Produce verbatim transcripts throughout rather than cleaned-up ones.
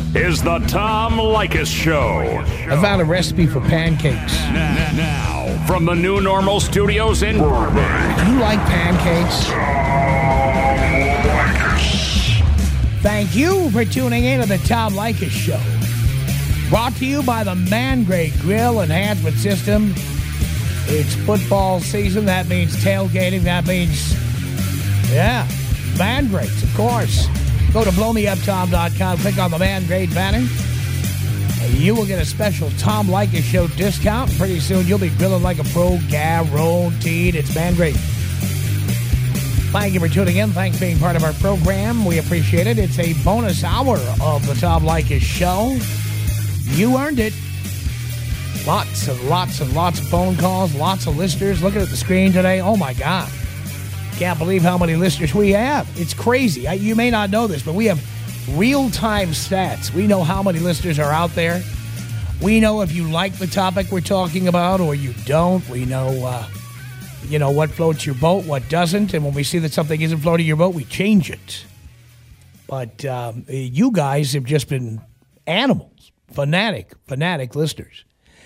is the Tom Leykis Show. I found a recipe for pancakes. Now, now from the New Normal Studios in Burbank. Do you like pancakes? Thank you for tuning in to the Tom Leykis Show. Brought to you by the Mangrate Grill Enhancement System. It's football season. That means tailgating. That means, yeah, Mangrates, of course. Go to blow me up tom dot com. Click on the Mangrate banner. You will get a special Tom Leykis Show discount. Pretty soon you'll be grilling like a pro, guaranteed. It's Mangrate. Thank you for tuning in. Thanks for being part of our program. We appreciate it. It's a bonus hour of the Tom Leykis Show. You earned it. Lots and lots and lots of phone calls, lots of listeners. Looking at the screen today, oh my God. Can't believe how many listeners we have. It's crazy. I, you may not know this, but we have real-time stats. We know how many listeners are out there. We know if you like the topic we're talking about or you don't. We know, uh, you know, what floats your boat, what doesn't. And when we see that something isn't floating your boat, we change it. But um, you guys have just been animals. Fanatic, fanatic listeners.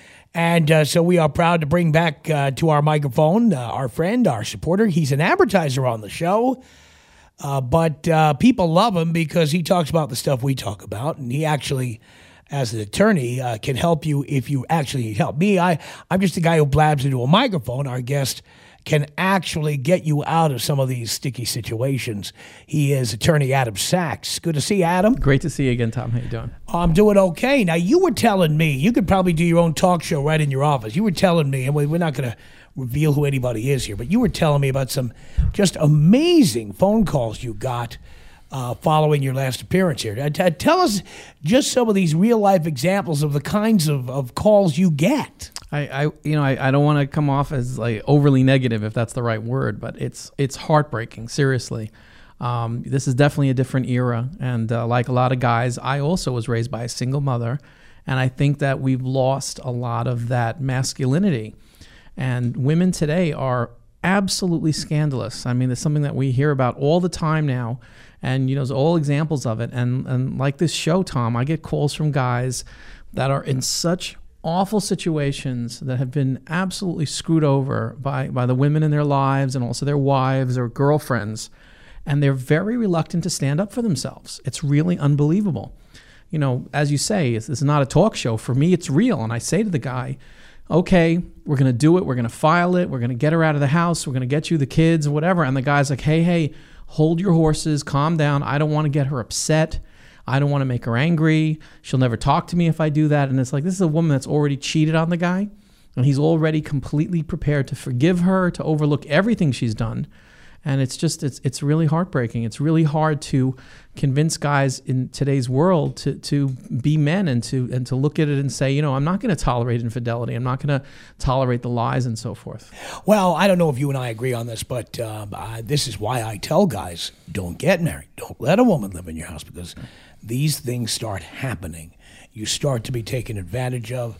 And uh, so we are proud to bring back uh, to our microphone uh, our friend, our supporter. He's an advertiser on the show, uh, but uh, people love him because he talks about the stuff we talk about, and he actually, as an attorney, uh, can help you if you actually need help. Me, I, I'm just a guy who blabs into a microphone. Our guest can actually get you out of some of these sticky situations. He is attorney Adam Sachs. Good to see you, Adam. Great to see you again, Tom. How you doing? I'm doing okay. Now, you were telling me, you could probably do your own talk show right in your office. You were telling me, and we're not going to reveal who anybody is here, but you were telling me about some just amazing phone calls you got uh, following your last appearance here. Uh, tell us just some of these real-life examples of the kinds of, of calls you get. I, I you know, I, I don't want to come off as like overly negative, if that's the right word, but it's it's heartbreaking. Seriously, um, this is definitely a different era, and uh, like a lot of guys, I also was raised by a single mother, and I think that we've lost a lot of that masculinity, and women today are absolutely scandalous. I mean, it's something that we hear about all the time now, and you know, there's all examples of it. And and like this show, Tom, I get calls from guys that are in such awful situations that have been absolutely screwed over by, by the women in their lives and also their wives or girlfriends. And they're very reluctant to stand up for themselves. It's really unbelievable. You know, as you say, this is not a talk show. For me, it's real. And I say to the guy, okay, we're going to do it. We're going to file it. We're going to get her out of the house. We're going to get you the kids or whatever. And the guy's like, hey, hey, hold your horses. Calm down. I don't want to get her upset. I don't want to make her angry. She'll never talk to me if I do that. And it's like, this is a woman that's already cheated on the guy, and he's already completely prepared to forgive her, to overlook everything she's done. And it's just, it's it's really heartbreaking. It's really hard to convince guys in today's world to to be men and to and to look at it and say, you know, I'm not going to tolerate infidelity. I'm not going to tolerate the lies and so forth. Well, I don't know if you and I agree on this, but um, I, this is why I tell guys, don't get married. Don't let a woman live in your house, because these things start happening. You start to be taken advantage of.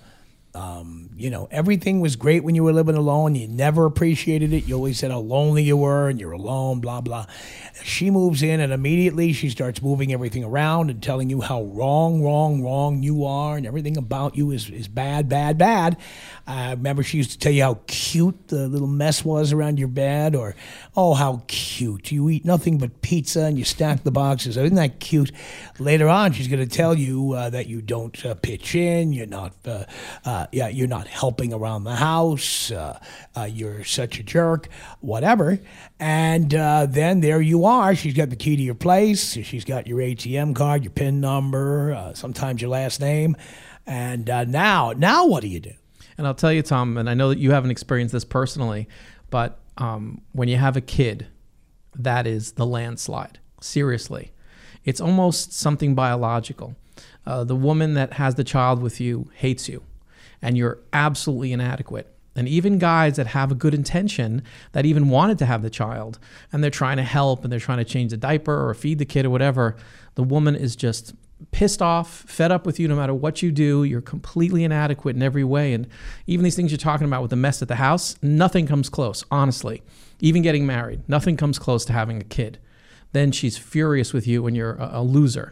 Um, you know, everything was great when you were living alone. You never appreciated it. You always said how lonely you were and you're alone, blah, blah. She moves in and immediately she starts moving everything around and telling you how wrong, wrong, wrong you are, and everything about you is, is bad, bad, bad. I uh, remember she used to tell you how cute the little mess was around your bed, or, oh, how cute. You eat nothing but pizza and you stack the boxes. Isn't that cute? Later on, she's going to tell you uh, that you don't uh, pitch in, you're not... Uh, uh, yeah, you're not helping around the house, uh, uh, you're such a jerk, whatever. And uh, then there you are. She's got the key to your place. She's got your A T M card, your PIN number, uh, sometimes your last name. And uh, now, now what do you do? And I'll tell you, Tom, and I know that you haven't experienced this personally, but um, when you have a kid, that is the landslide. Seriously. It's almost something biological. Uh, the woman that has the child with you hates you, and you're absolutely inadequate. And even guys that have a good intention, that even wanted to have the child, and they're trying to help, and they're trying to change the diaper or feed the kid or whatever, the woman is just pissed off, fed up with you no matter what you do. You're completely inadequate in every way. And even these things you're talking about with the mess at the house, nothing comes close, honestly. Even getting married, nothing comes close to having a kid. Then she's furious with you and you're a, a loser.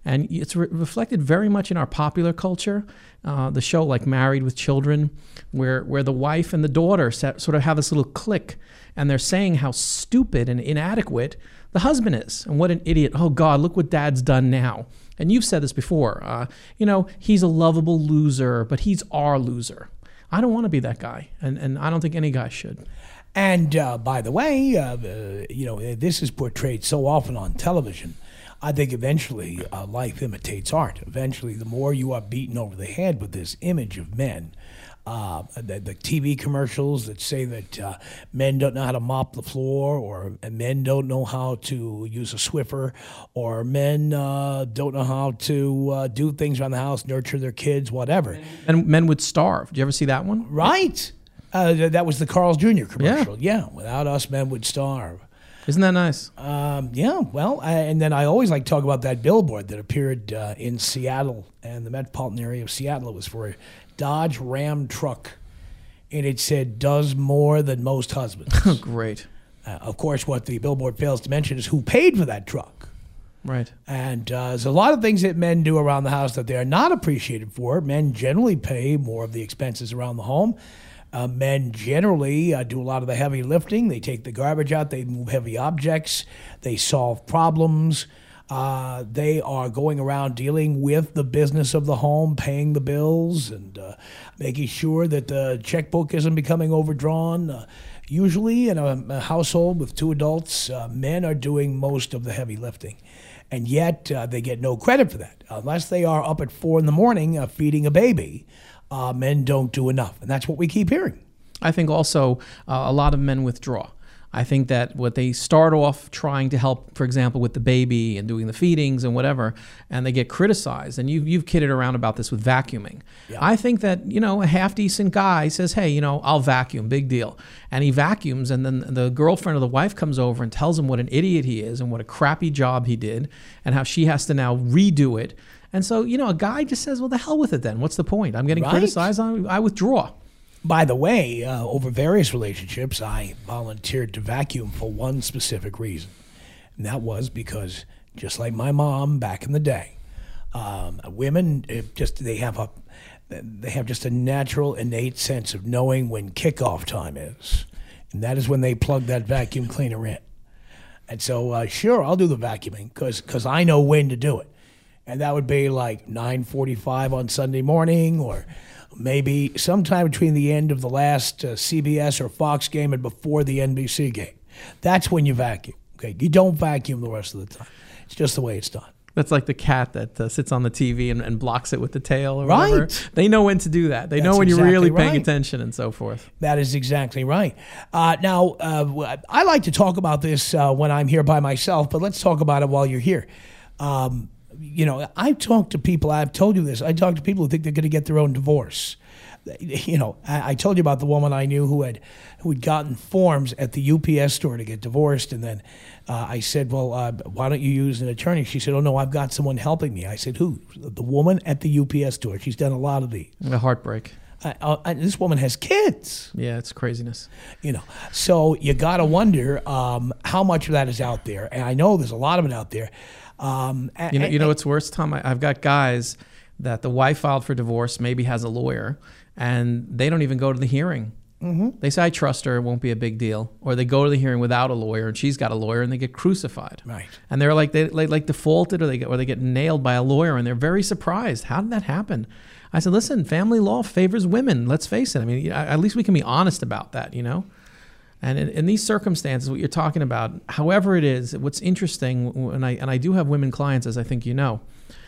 And it's re- reflected very much in our popular culture. Uh, the show like Married with Children, where, where the wife and the daughter set, sort of have this little clique, and they're saying how stupid and inadequate the husband is, and what an idiot. Oh, God, look what dad's done now. And you've said this before. Uh, you know, he's a lovable loser, but he's our loser. I don't want to be that guy, and, and I don't think any guy should. And uh, by the way, uh, uh, you know, this is portrayed so often on television. I think eventually uh, life imitates art. Eventually, the more you are beaten over the head with this image of men, uh, the, the T V commercials that say that uh, men don't know how to mop the floor, or men don't know how to use a Swiffer, or men uh, don't know how to uh, do things around the house, nurture their kids, whatever. And men would starve. Did you ever see that one? Right. Uh, that was the Carl's Junior commercial. Yeah. yeah, without us, men would starve. Isn't that nice? Um, yeah, well, I, and then I always like to talk about that billboard that appeared uh, in Seattle and the metropolitan area of Seattle. It was for a Dodge Ram truck, and it said, does more than most husbands. Great. Uh, of course, what the billboard fails to mention is who paid for that truck. Right. And uh, there's a lot of things that men do around the house that they are not appreciated for. Men generally pay more of the expenses around the home. Uh, men generally uh, do a lot of the heavy lifting. They take the garbage out. They move heavy objects. They solve problems. Uh, they are going around dealing with the business of the home, paying the bills, and uh, making sure that the checkbook isn't becoming overdrawn. Uh, usually in a, a household with two adults, uh, men are doing most of the heavy lifting. And yet uh, they get no credit for that. Unless they are up at four in the morning uh, feeding a baby, Uh, men don't do enough, and that's what we keep hearing. I think also uh, a lot of men withdraw. I think that what they start off trying to help, for example, with the baby and doing the feedings and whatever, and they get criticized. And you've, you've kidded around about this with vacuuming. Yeah. I think that, you know, a half-decent guy says, hey, you know, I'll vacuum, big deal. And he vacuums, and then the girlfriend or the wife comes over and tells him what an idiot he is and what a crappy job he did and how she has to now redo it. And so, you know, a guy just says, well, the hell with it then. What's the point? I'm getting right. criticized. I, I withdraw. By the way, uh, over various relationships, I volunteered to vacuum for one specific reason. And that was because, just like my mom back in the day, um, women it just they have a they have just a natural, innate sense of knowing when kickoff time is. And that is when they plug that vacuum cleaner in. And so, uh, sure, I'll do the vacuuming because because I know when to do it. And that would be like nine forty-five on Sunday morning, or maybe sometime between the end of the last uh, C B S or Fox game and before the N B C game. That's when you vacuum. Okay, you don't vacuum the rest of the time. It's just the way it's done. That's like the cat that uh, sits on the T V and, and blocks it with the tail or right. whatever. They know when to do that. They That's know when exactly you're really paying right. attention and so forth. That is exactly right. Uh, now, uh, I like to talk about this uh, when I'm here by myself, but let's talk about it while you're here. Um, You know, I talk to people, I've told you this, I talk to people who think they're going to get their own divorce. You know, I, I told you about the woman I knew who had who had gotten forms at the U P S store to get divorced, and then uh, I said, well, uh, why don't you use an attorney? She said, oh, no, I've got someone helping me. I said, who? The woman at the U P S store. She's done a lot of these. A heartbreak. Uh, uh, this woman has kids. Yeah, it's craziness. You know, so you got to wonder um, how much of that is out there, and I know there's a lot of it out there. Um, you know, you know what's worse, Tom? I, I've got guys that the wife filed for divorce, maybe has a lawyer, and they don't even go to the hearing. Mm-hmm. They say, I trust her, it won't be a big deal. Or they go to the hearing without a lawyer, and she's got a lawyer, and they get crucified. Right. And they're like they like, like defaulted, or they get or they get nailed by a lawyer, and they're very surprised. How did that happen? I said, listen, family law favors women. Let's face it. I mean, at least we can be honest about that, you know. And in, in these circumstances, what you're talking about, however it is, what's interesting, and I and I do have women clients, as I think you know,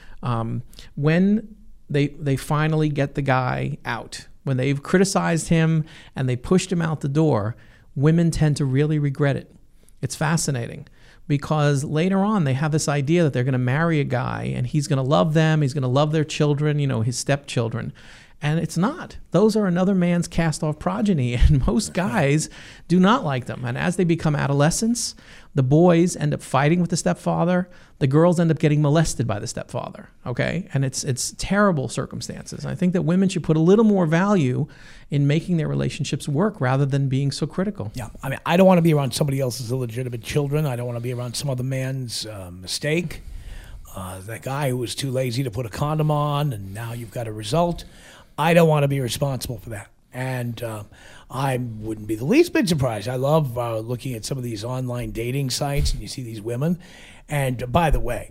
um, when they they finally get the guy out, when they've criticized him and they pushed him out the door, women tend to really regret it. It's fascinating because later on they have this idea that they're going to marry a guy and he's going to love them, he's going to love their children, you know, his stepchildren. And it's not. Those are another man's cast-off progeny, and most guys do not like them. And as they become adolescents, the boys end up fighting with the stepfather. The girls end up getting molested by the stepfather, okay? And it's it's terrible circumstances. I think that women should put a little more value in making their relationships work rather than being so critical. Yeah, I mean, I don't want to be around somebody else's illegitimate children. I don't want to be around some other man's uh, mistake. uh, that guy who was too lazy to put a condom on, and now you've got a result. I don't want to be responsible for that. And uh, I wouldn't be the least bit surprised. I love uh, looking at some of these online dating sites, and you see these women. And uh, by the way,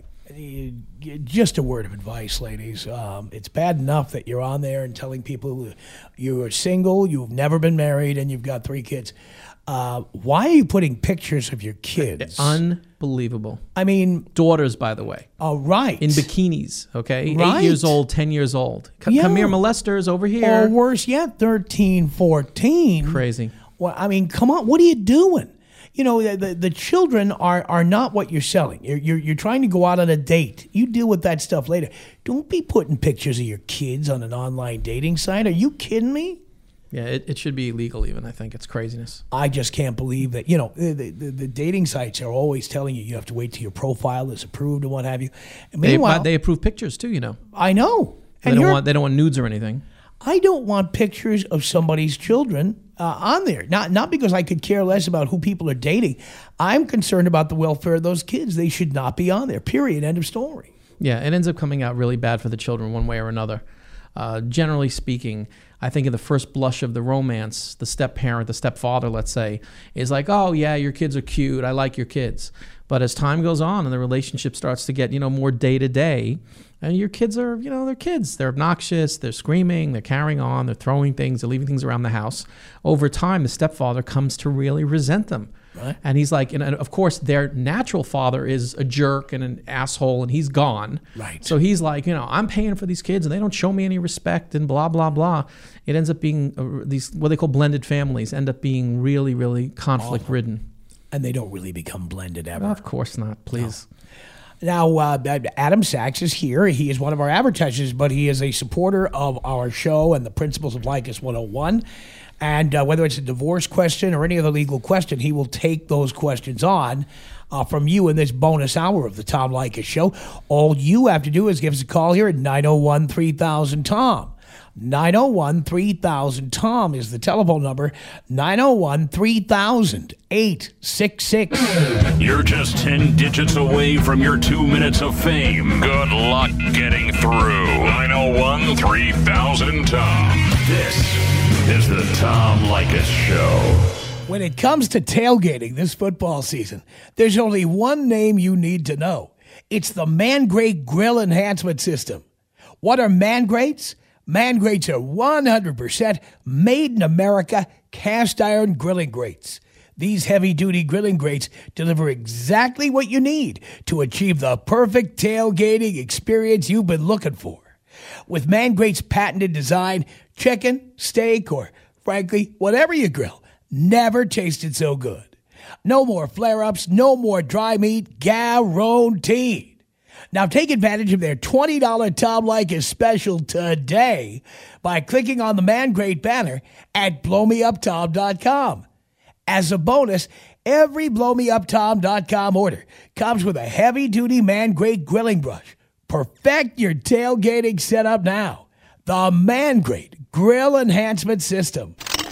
just a word of advice, ladies. Um, it's bad enough that you're on there and telling people you're single, you've never been married, and you've got three kids. Uh, why are you putting pictures of your kids? Unbelievable. I mean... Daughters, by the way. Oh, right. In bikinis, okay? Right. Eight years old, ten years old. C- yeah. Come here, molesters over here. Or worse yet, thirteen, fourteen. Crazy. Well, I mean, come on. What are you doing? You know, the, the, the children are, are not what you're selling. You're, you're you're trying to go out on a date. You deal with that stuff later. Don't be putting pictures of your kids on an online dating site. Are you kidding me? Yeah, it, it should be illegal even. I think it's craziness. I just can't believe that, you know, the, the, the dating sites are always telling you you have to wait till your profile is approved and what have you. And meanwhile, they, they approve pictures too, you know. I know. And they don't want they don't want nudes or anything. I don't want pictures of somebody's children uh, on there. Not not because I could care less about who people are dating. I'm concerned about the welfare of those kids. They should not be on there, period. End of story. Yeah, it ends up coming out really bad for the children one way or another. Uh, generally speaking, I think in the first blush of the romance, the step-parent, the stepfather, let's say, is like, oh, yeah, your kids are cute. I like your kids. But as time goes on and the relationship starts to get, you know, more day-to-day, and your kids are, you know, they're kids. They're obnoxious. They're screaming. They're carrying on. They're throwing things. They're leaving things around the house. Over time, the stepfather comes to really resent them. Right. And he's like, and of course, their natural father is a jerk and an asshole, and he's gone. Right. So he's like, you know, I'm paying for these kids, and they don't show me any respect, and blah, blah, blah. It ends up being, uh, these, what they call blended families, end up being really, really conflict-ridden. And they don't really become blended ever. Well, of course not, please. No. Now, uh, Adam Sachs is here. He is one of our advertisers, but he is a supporter of our show and the principles of Leykis one oh one. And uh, whether it's a divorce question or any other legal question, he will take those questions on uh, from you in this bonus hour of the Tom Leykis Show. All you have to do is give us a call here at nine oh one, three thousand, Tom. nine oh one, three thousand, Tom is the telephone number. nine oh one, three thousand, eight six six. You're just ten digits away from your two minutes of fame. Good luck getting through. nine oh one, three thousand, Tom. This is the Tom Leykis Show. When it comes to tailgating this football season, there's only one name you need to know. It's the Man-Grate Grill Enhancement System. What are Man-Grates? Man-Grates are one hundred percent made in America cast iron grilling grates. These heavy-duty grilling grates deliver exactly what you need to achieve the perfect tailgating experience you've been looking for. With Man-Grate's patented design, chicken, steak, or frankly, whatever you grill, never tasted so good. No more flare-ups, no more dry meat, guaranteed. Now take advantage of their twenty dollars Tom Leykis special today by clicking on the Man-Grate banner at blow me up tom dot com. As a bonus, every blow me up tom dot com order comes with a heavy-duty Man-Grate grilling brush. Perfect your tailgating setup now. The Man-Grate Grill Enhancement System.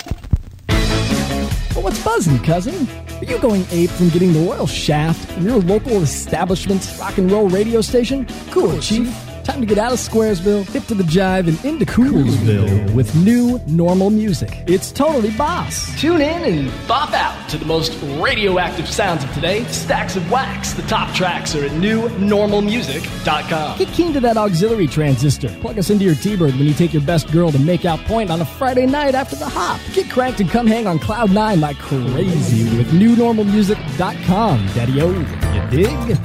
Well, what's buzzing, cousin? Are you going ape from getting the royal shaft from your local establishment's rock and roll radio station? Cool, Chief. Time to get out of Squaresville, hip to the jive, and into Coolsville with new normal music. It's totally boss. Tune in and bop out to the most radioactive sounds of today. Stacks of wax. The top tracks are at new normal music dot com. Get keen to that auxiliary transistor. Plug us into your T-Bird when you take your best girl to make out point on a Friday night after the hop. Get cranked and come hang on Cloud nine like crazy with new normal music dot com. Daddy-o, you dig?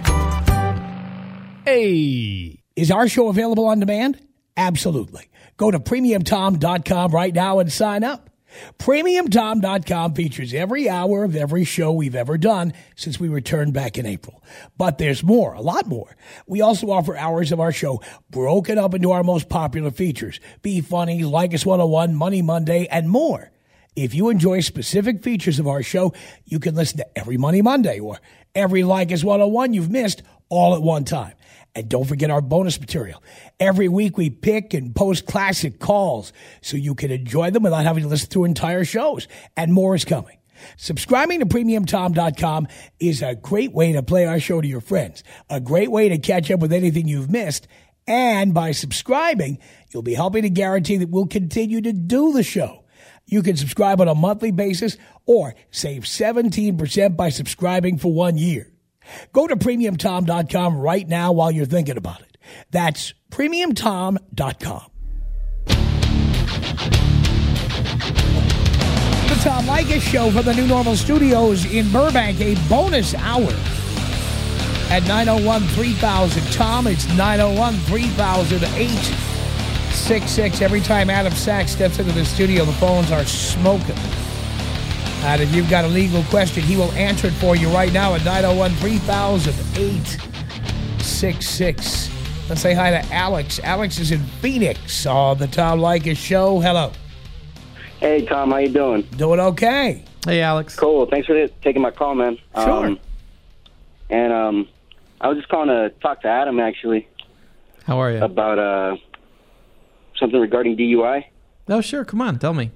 Hey. Is our show available on demand? Absolutely. Go to premium tom dot com right now and sign up. premium tom dot com features every hour of every show we've ever done since we returned back in April. But there's more, a lot more. We also offer hours of our show broken up into our most popular features. Be Funny, Leykis one oh one, Money Monday, and more. If you enjoy specific features of our show, you can listen to every Money Monday or every Leykis one oh one you've missed all at one time. And don't forget our bonus material. Every week we pick and post classic calls so you can enjoy them without having to listen to entire shows. And more is coming. Subscribing to Premium Tom dot com is a great way to play our show to your friends, a great way to catch up with anything you've missed, and by subscribing, you'll be helping to guarantee that we'll continue to do the show. You can subscribe on a monthly basis or save seventeen percent by subscribing for one year. Go to Premium Tom dot com right now while you're thinking about it. That's Premium Tom dot com. The Tom Leykis Show from the New Normal Studios in Burbank, a bonus hour at nine oh one, three thousand Tom. It's nine oh one, three thousand, eight six six. Every time Adam Sachs steps into the studio, the phones are smoking. And if you've got a legal question, he will answer it for you right now at nine oh one, three thousand, eight six six. Let's say hi to Alex. Alex is in Phoenix on the Tom Leykis Show. Hello. Hey, Tom. How you doing? Doing okay. Hey, Alex. Cool. Thanks for taking my call, man. Sure. Um, and um, I was just calling to talk to Adam, actually. How are you? About uh, something regarding D U I. Oh, sure. Come on. Tell me.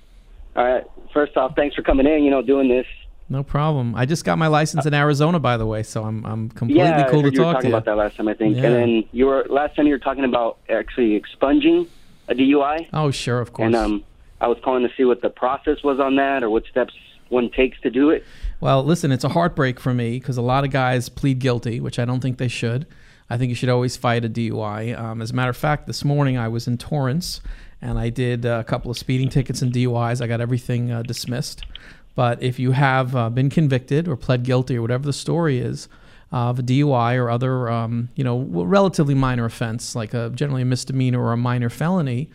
All right. First off, thanks for coming in, you know, doing this. No problem. I just got my license in Arizona, by the way, so I'm I'm completely yeah, cool I heard to you were talk talking to you. about that last time, I think. Yeah. And then you were last time you were talking about actually expunging a D U I. Oh, sure, of course. And um, I was calling to see what the process was on that, or what steps one takes to do it. Well, listen, it's a heartbreak for me because a lot of guys plead guilty, which I don't think they should. I think you should always fight a D U I. Um, as a matter of fact, this morning I was in Torrance, and I did a couple of speeding tickets and D U Is. I got everything uh, dismissed. But if you have uh, been convicted or pled guilty or whatever the story is uh, of a D U I or other, um, you know, relatively minor offense, like a, generally a misdemeanor or a minor felony,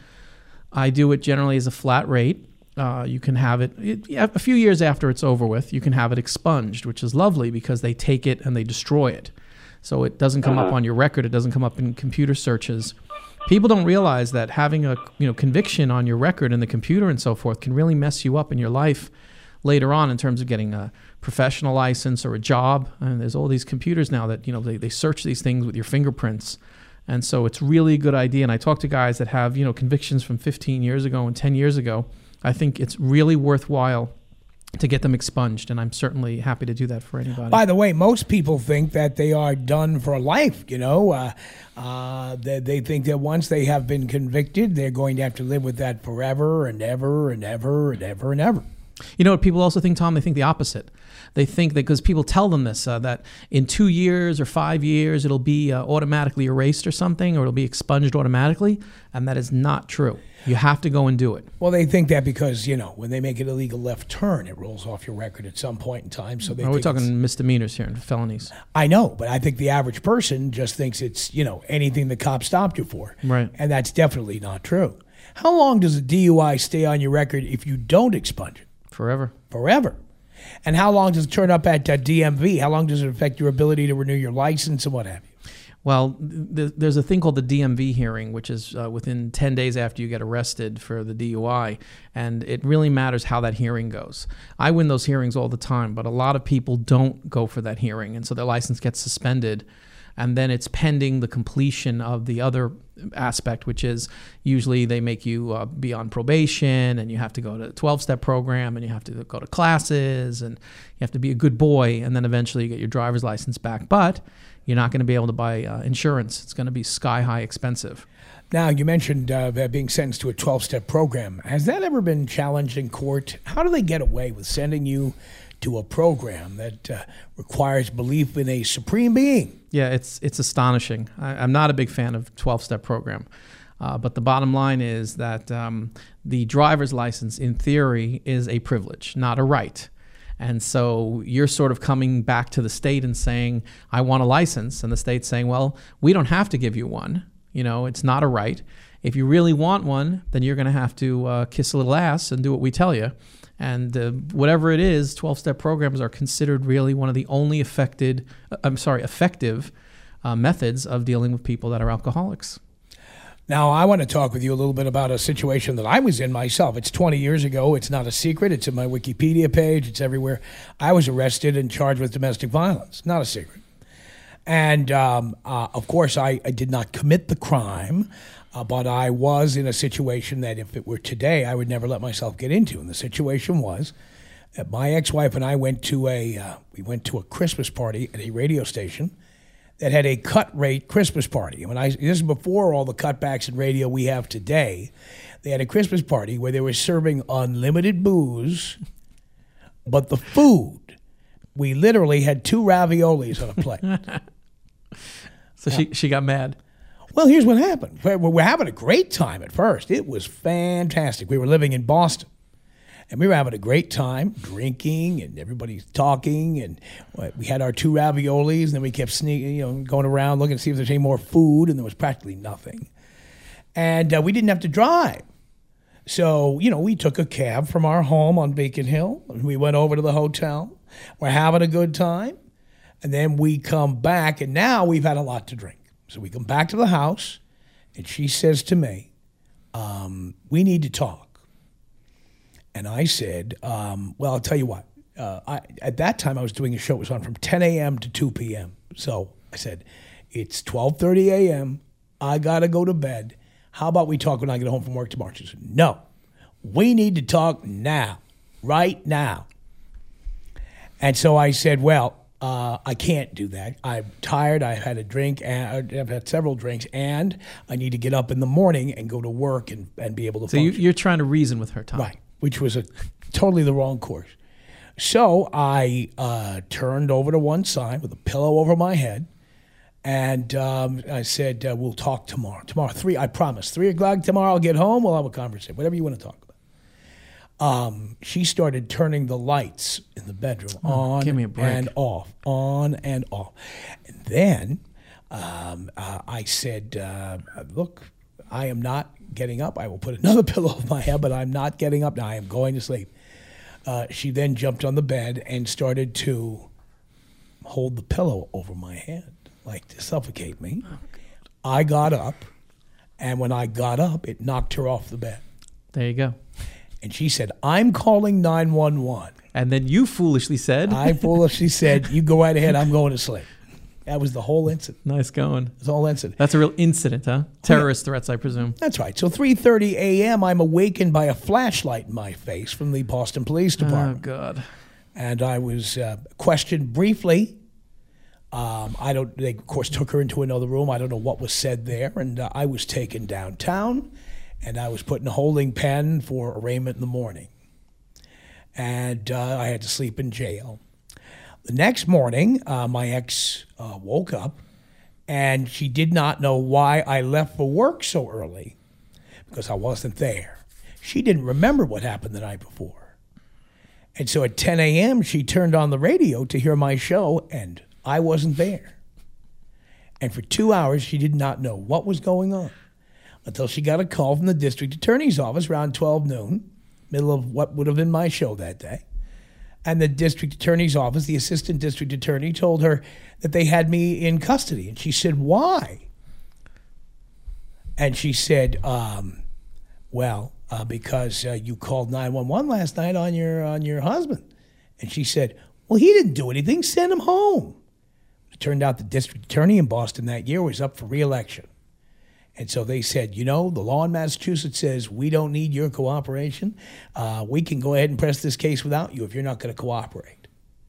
I do it generally as a flat rate. Uh, you can have it, it yeah, a few years after it's over with, you can have it expunged, which is lovely because they take it and they destroy it. So it doesn't come uh-huh. up on your record. It doesn't come up in computer searches. People don't realize that having a you know conviction on your record in the computer and so forth can really mess you up in your life later on in terms of getting a professional license or a job. And there's all these computers now that, you know, they, they search these things with your fingerprints. And so it's really a good idea. And I talk to guys that have, you know, convictions from fifteen years ago and ten years ago. I think it's really worthwhile to get them expunged. And I'm certainly happy to do that for anybody. By the way, most people think that they are done for life, you know. Uh, uh, they, they think that once they have been convicted, they're going to have to live with that forever and ever and ever and ever and ever. You know what people also think, Tom? They think the opposite. They think that because people tell them this, uh, that in two years or five years it'll be uh, automatically erased or something, or it'll be expunged automatically, and that is not true. You have to go and do it. Well, they think that because, you know, when they make an illegal left turn, it rolls off your record at some point in time. So they no, we're think talking it's, misdemeanors here and felonies. I know, but I think the average person just thinks it's, you know, anything the cop stopped you for. Right. And that's definitely not true. How long does a D U I stay on your record if you don't expunge it? Forever. Forever. And how long does it turn up at uh, D M V? How long does it affect your ability to renew your license and what have you? Well, th- there's a thing called the D M V hearing, which is uh, within ten days after you get arrested for the D U I, and it really matters how that hearing goes. I win those hearings all the time, but a lot of people don't go for that hearing, and so their license gets suspended, and then it's pending the completion of the other aspect, which is usually they make you uh, be on probation, and you have to go to a twelve-step program, and you have to go to classes, and you have to be a good boy, and then eventually you get your driver's license back. But you're not going to be able to buy uh, insurance. It's going to be sky-high expensive. Now, you mentioned uh, being sentenced to a twelve-step program. Has that ever been challenged in court? How do they get away with sending you to a program that uh, requires belief in a supreme being? Yeah, it's it's astonishing. I, I'm not a big fan of twelve-step program. Uh, but the bottom line is that um, the driver's license, in theory, is a privilege, not a right. And so you're sort of coming back to the state and saying, I want a license. And the state's saying, well, we don't have to give you one. You know, it's not a right. If you really want one, then you're going to have to uh, kiss a little ass and do what we tell you. And uh, whatever it is, twelve-step programs are considered really one of the only affected, uh, I'm sorry, effective uh, methods of dealing with people that are alcoholics. Now, I want to talk with you a little bit about a situation that I was in myself. It's twenty years ago. It's not a secret. It's in my Wikipedia page. It's everywhere. I was arrested and charged with domestic violence. Not a secret. And, um, uh, of course, I, I did not commit the crime, uh, but I was in a situation that if it were today, I would never let myself get into. And the situation was Uh, my ex-wife and I went to a uh, we went to a Christmas party at a radio station that had a cut rate Christmas party. When I this is before all the cutbacks in radio we have today. They had a Christmas party where they were serving unlimited booze, but the food, we literally had two raviolis on a plate. So yeah. she she got mad. Well, here's what happened. We're, we're having a great time at first. It was fantastic. We were living in Boston, and we were having a great time drinking, and everybody's talking, and we had our two raviolis, and then we kept sneaking, you know, going around looking to see if there's any more food, and there was practically nothing. And uh, we didn't have to drive. So, you know, we took a cab from our home on Beacon Hill, and we went over to the hotel. We're having a good time, and then we come back, and now we've had a lot to drink. So we come back to the house, and she says to me, um, we need to talk. And I said, um, well, I'll tell you what. Uh, I, at that time, I was doing a show. It was on from ten a.m. to two p.m. So I said, it's twelve thirty a.m. I got to go to bed. How about we talk when I get home from work tomorrow? She said, no, we need to talk now, right now. And so I said, well, Uh, I can't do that. I'm tired. I've had a drink, and I've had several drinks, and I need to get up in the morning and go to work and, and be able to so function. So you, you're trying to reason with her, Tom. Right, which was a totally the wrong course. So I uh, turned over to one side with a pillow over my head, and um, I said, uh, we'll talk tomorrow. Tomorrow, three, I promise. Three o'clock tomorrow, I'll get home, we'll have a conversation, whatever you want to talk about. Um, she started turning the lights in the bedroom oh, on give me a break. and off, on and off. And then um, uh, I said, uh, look, I am not getting up. I will put another pillow over my head, but I'm not getting up now. I am going to sleep. Uh, she then jumped on the bed and started to hold the pillow over my head, like to suffocate me. Oh, I got up, and when I got up, it knocked her off the bed. There you go. And she said, I'm calling nine one one. And then you foolishly said? I foolishly said, you go right ahead, I'm going to sleep. That was the whole incident. Nice going. The whole incident. That's a real incident, huh? Terrorist threats, I presume. That's right. So three thirty a.m., I'm awakened by a flashlight in my face from the Boston Police Department. Oh, God. And I was uh, questioned briefly. Um, I don't. They, of course, took her into another room. I don't know what was said there. And uh, I was taken downtown. And I was put in a holding pen for arraignment in the morning. And uh, I had to sleep in jail. The next morning, uh, my ex uh, woke up, and she did not know why I left for work so early, because I wasn't there. She didn't remember what happened the night before. And so at ten a.m., she turned on the radio to hear my show, and I wasn't there. And for two hours, she did not know what was going on, until she got a call from the district attorney's office around twelve noon, middle of what would have been my show that day. And the district attorney's office, the assistant district attorney, told her that they had me in custody. And she said, why? And she said, um, well, uh, because uh, you called nine one one last night on your on your husband. And she said, well, he didn't do anything. Send him home. It turned out the district attorney in Boston that year was up for re-election. And so they said, you know, the law in Massachusetts says we don't need your cooperation. Uh, we can go ahead and press this case without you if you're not going to cooperate.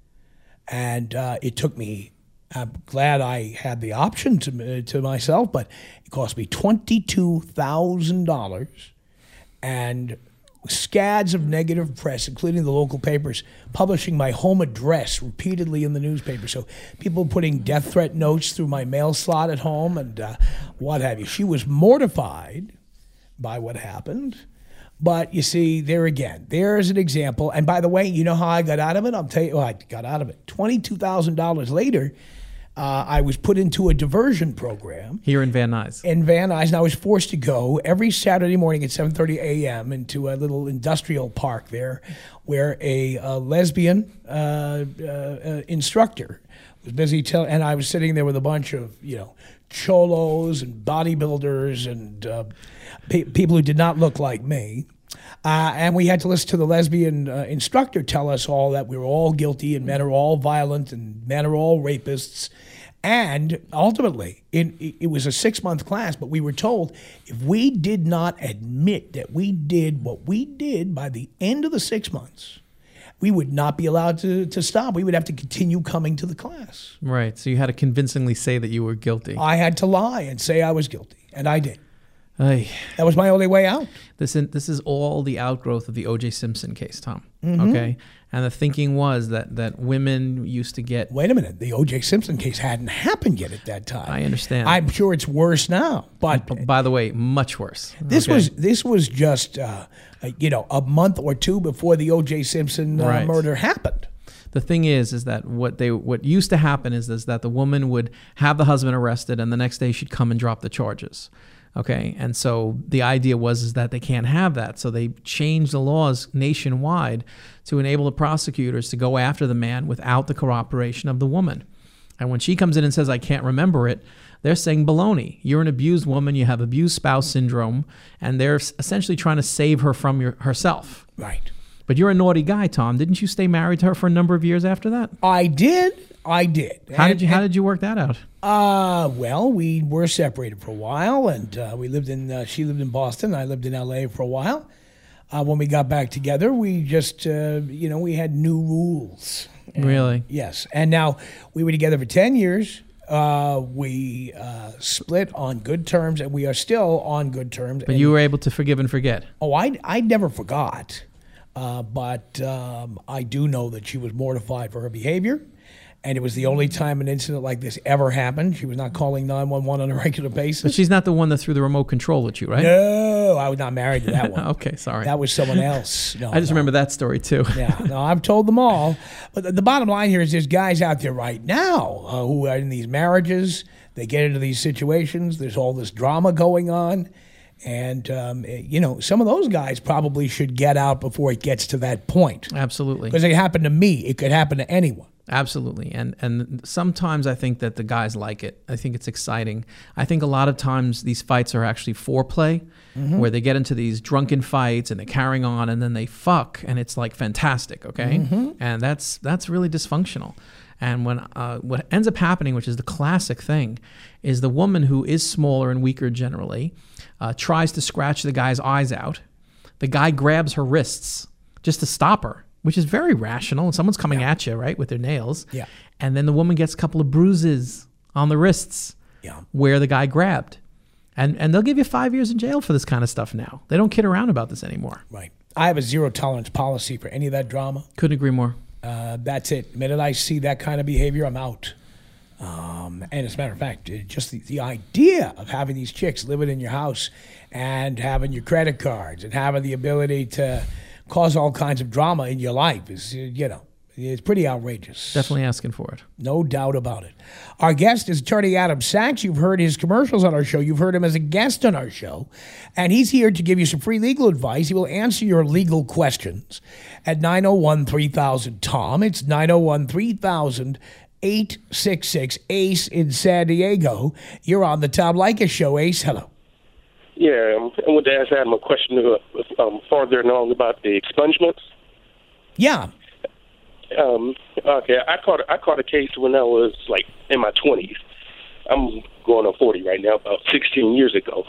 And uh, it took me, I'm glad I had the option to, to myself, but it cost me twenty-two thousand dollars and scads of negative press, including the local papers, publishing my home address repeatedly in the newspaper. So people putting death threat notes through my mail slot at home and uh, what have you. She was mortified by what happened. But you see, there again, there's an example. And by the way, you know how I got out of it? I'll tell you, well, I got out of it. twenty-two thousand dollars later, Uh, I was put into a diversion program. Here in Van Nuys. In Van Nuys, and I was forced to go every Saturday morning at seven thirty a.m. into a little industrial park there where a, a lesbian uh, uh, uh, instructor was busy telling, and I was sitting there with a bunch of, you know, cholos and bodybuilders and uh, pe- people who did not look like me. Uh, and we had to listen to the lesbian uh, instructor tell us all that we were all guilty and men are all violent and men are all rapists. And ultimately, it, it was a six-month class, but we were told if we did not admit that we did what we did by the end of the six months, we would not be allowed to, to stop. We would have to continue coming to the class. Right. So you had to convincingly say that you were guilty. I had to lie and say I was guilty, and I did. Ay. That was my only way out. This in, this is all the outgrowth of the O J Simpson case, Tom. Mm-hmm. Okay, and the thinking was that that women used to get. Wait a minute, the O J Simpson case hadn't happened yet at that time. I understand. I'm sure it's worse now, but B- by the way, much worse. this Okay? was this was just uh, uh, you know a month or two before the O J Simpson uh, Right. murder happened. The thing is, is that what they what used to happen is is that the woman would have the husband arrested, and the next day she'd come and drop the charges. Okay, and so the idea was is that they can't have that, so they changed the laws nationwide to enable the prosecutors to go after the man without the cooperation of the woman. And when she comes in and says, "I can't remember it," they're saying baloney. You're an abused woman. You have abused spouse syndrome, and they're essentially trying to save her from your, herself. Right. But you're a naughty guy, Tom. Didn't you stay married to her for a number of years after that? I did. I did. How And- did you How and- did you work that out? Uh, well, we were separated for a while, and uh, we lived in. Uh, she lived in Boston. I lived in L A for a while. Uh, when we got back together, we just, uh, you know, we had new rules. And- Really? Yes. And now we were together for ten years. Uh, we uh, split on good terms, and we are still on good terms. But and, you were able to forgive and forget. Oh, I, I never forgot. Uh, but um, I do know that she was mortified for her behavior. And it was the only time an incident like this ever happened. She was not calling nine one one on a regular basis. But she's not the one that threw the remote control at you, right? No, I was not married to that one. Okay, sorry. That was someone else. No, I just no. remember that story too. Yeah, no, I've told them all. But the, the bottom line here is there's guys out there right now uh, who are in these marriages. They get into these situations. There's all this drama going on. And, um, eh, you know, some of those guys probably should get out before it gets to that point. Absolutely. Because it happened to me. It could happen to anyone. Absolutely. And and sometimes I think that the guys like it. I think it's exciting. I think a lot of times these fights are actually foreplay, Mm-hmm. where they get into these drunken fights and they're carrying on and then they fuck and it's like fantastic, okay? Mm-hmm. And that's that's really dysfunctional. And when uh, what ends up happening, which is the classic thing, is the woman who is smaller and weaker generally uh, tries to scratch the guy's eyes out. The guy grabs her wrists just to stop her, which is very rational. And someone's coming at you, right, with their nails. Yeah. And then the woman gets a couple of bruises on the wrists Yeah. where the guy grabbed. And and they'll give you five years in jail for this kind of stuff now. They don't kid around about this anymore. Right. I have a zero tolerance policy for any of that drama. Couldn't agree more. Uh, that's it. The minute I see that kind of behavior, I'm out. Um, and as a matter of fact, it- just the, the idea of having these chicks living in your house and having your credit cards and having the ability to cause all kinds of drama in your life is, uh, you know, it's pretty outrageous. Definitely asking for it. No doubt about it. Our guest is attorney Adam Sachs. You've heard his commercials on our show. You've heard him as a guest on our show. And he's here to give you some free legal advice. He will answer your legal questions at nine oh one, three thousand, T O M. It's nine oh one, three thousand, eight six six, A C E in San Diego. You're on the Tom Leykis Show. Ace, hello. Yeah, um, I wanted to ask Adam a question uh, um, farther along about the expungements. Yeah. Um, okay, I caught I caught a case when I was like in my twenties. I'm going on forty right now, about sixteen years ago.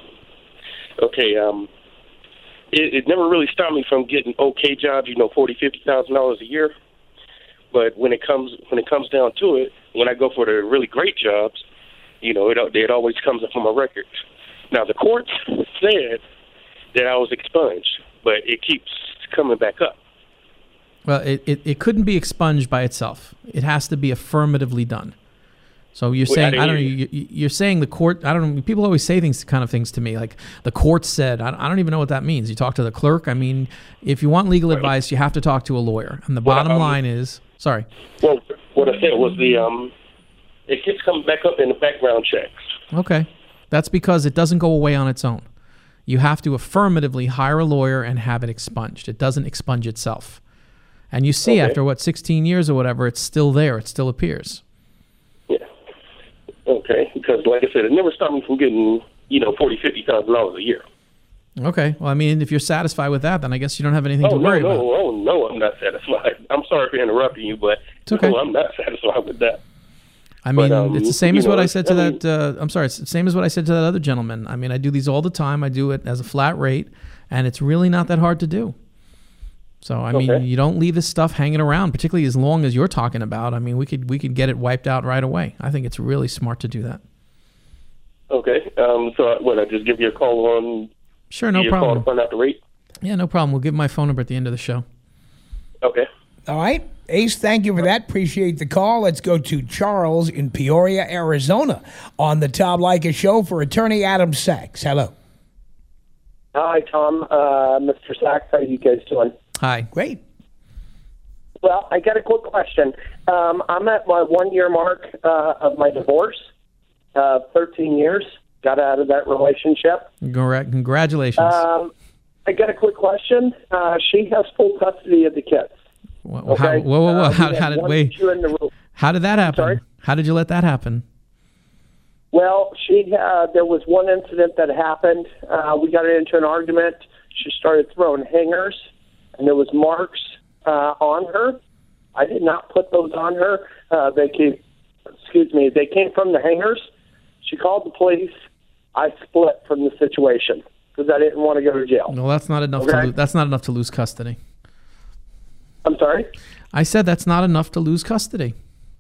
Okay, um, it, it never really stopped me from getting okay jobs, you know, forty, fifty thousand dollars a year. But when it comes when it comes down to it, when I go for the really great jobs, you know, it it always comes up on my record. Now the courts said that I was expunged, but it keeps coming back up. Well, it, it, it couldn't be expunged by itself. It has to be affirmatively done. So you're Wait, I saying, didn't I don't know, hear you, you- you're saying the court, I don't know, people always say things, kind of things to me, like the court said, I, I don't even know what that means. You talk to the clerk. I mean, if you want legal advice, you have to talk to a lawyer. And the Well, bottom um, line is, sorry. Well, what I said was the um, it keeps coming back up in the background checks. Okay. That's because it doesn't go away on its own. You have to affirmatively hire a lawyer and have it expunged. It doesn't expunge itself. And you see, Okay. after what, sixteen years or whatever, it's still there. It still appears. Yeah. Okay, because like I said, it never stopped me from getting, you know, forty, fifty thousand dollars a year. Okay. Well, I mean, if you're satisfied with that, then I guess you don't have anything Oh to no, worry no, about. oh no, I'm not satisfied. I'm sorry for interrupting you, but It's okay. no, I'm not satisfied with that. I mean, But, um, it's the same you as what know, I said to I mean- that. Uh, I'm sorry. It's the same as what I said to that other gentleman. I mean, I do these all the time. I do it as a flat rate, and it's really not that hard to do. So I mean, Okay. you don't leave this stuff hanging around, particularly as long as you're talking about. I mean, we could we could get it wiped out right away. I think it's really smart to do that. Okay. Um, so what? I just give you a call on. Sure, no give you a call problem. to find out the rate. Yeah, no problem. We'll give my phone number at the end of the show. Okay. All right. Ace, thank you for that. Appreciate the call. Let's go to Charles in Peoria, Arizona on the Tom Leykis Show for attorney Adam Sachs. Hello. Hi, Tom. Uh, Mister Sachs, how are you guys doing? Hi. Great. Well, I got a quick question. Um, I'm at my one-year mark uh, of my divorce, uh, thirteen years. Got out of that relationship. Congra- Congratulations. Um, I got a quick question. Uh, she has full custody of the kids. Wha- Okay. how, whoa, whoa, whoa! Uh, How, we how had did one wait? issue in the room. How did that happen? Sorry? How did you let that happen? Well, she uh, there was one incident that happened. Uh, we got into an argument. She started throwing hangers, and there was marks uh, on her. I did not put those on her. Uh, they came, excuse me, they came from the hangers. She called the police. I split from the situation because I didn't want to go to jail. No, that's not enough. To Okay. lo- that's not enough to lose custody. I'm sorry? I said that's not enough to lose custody.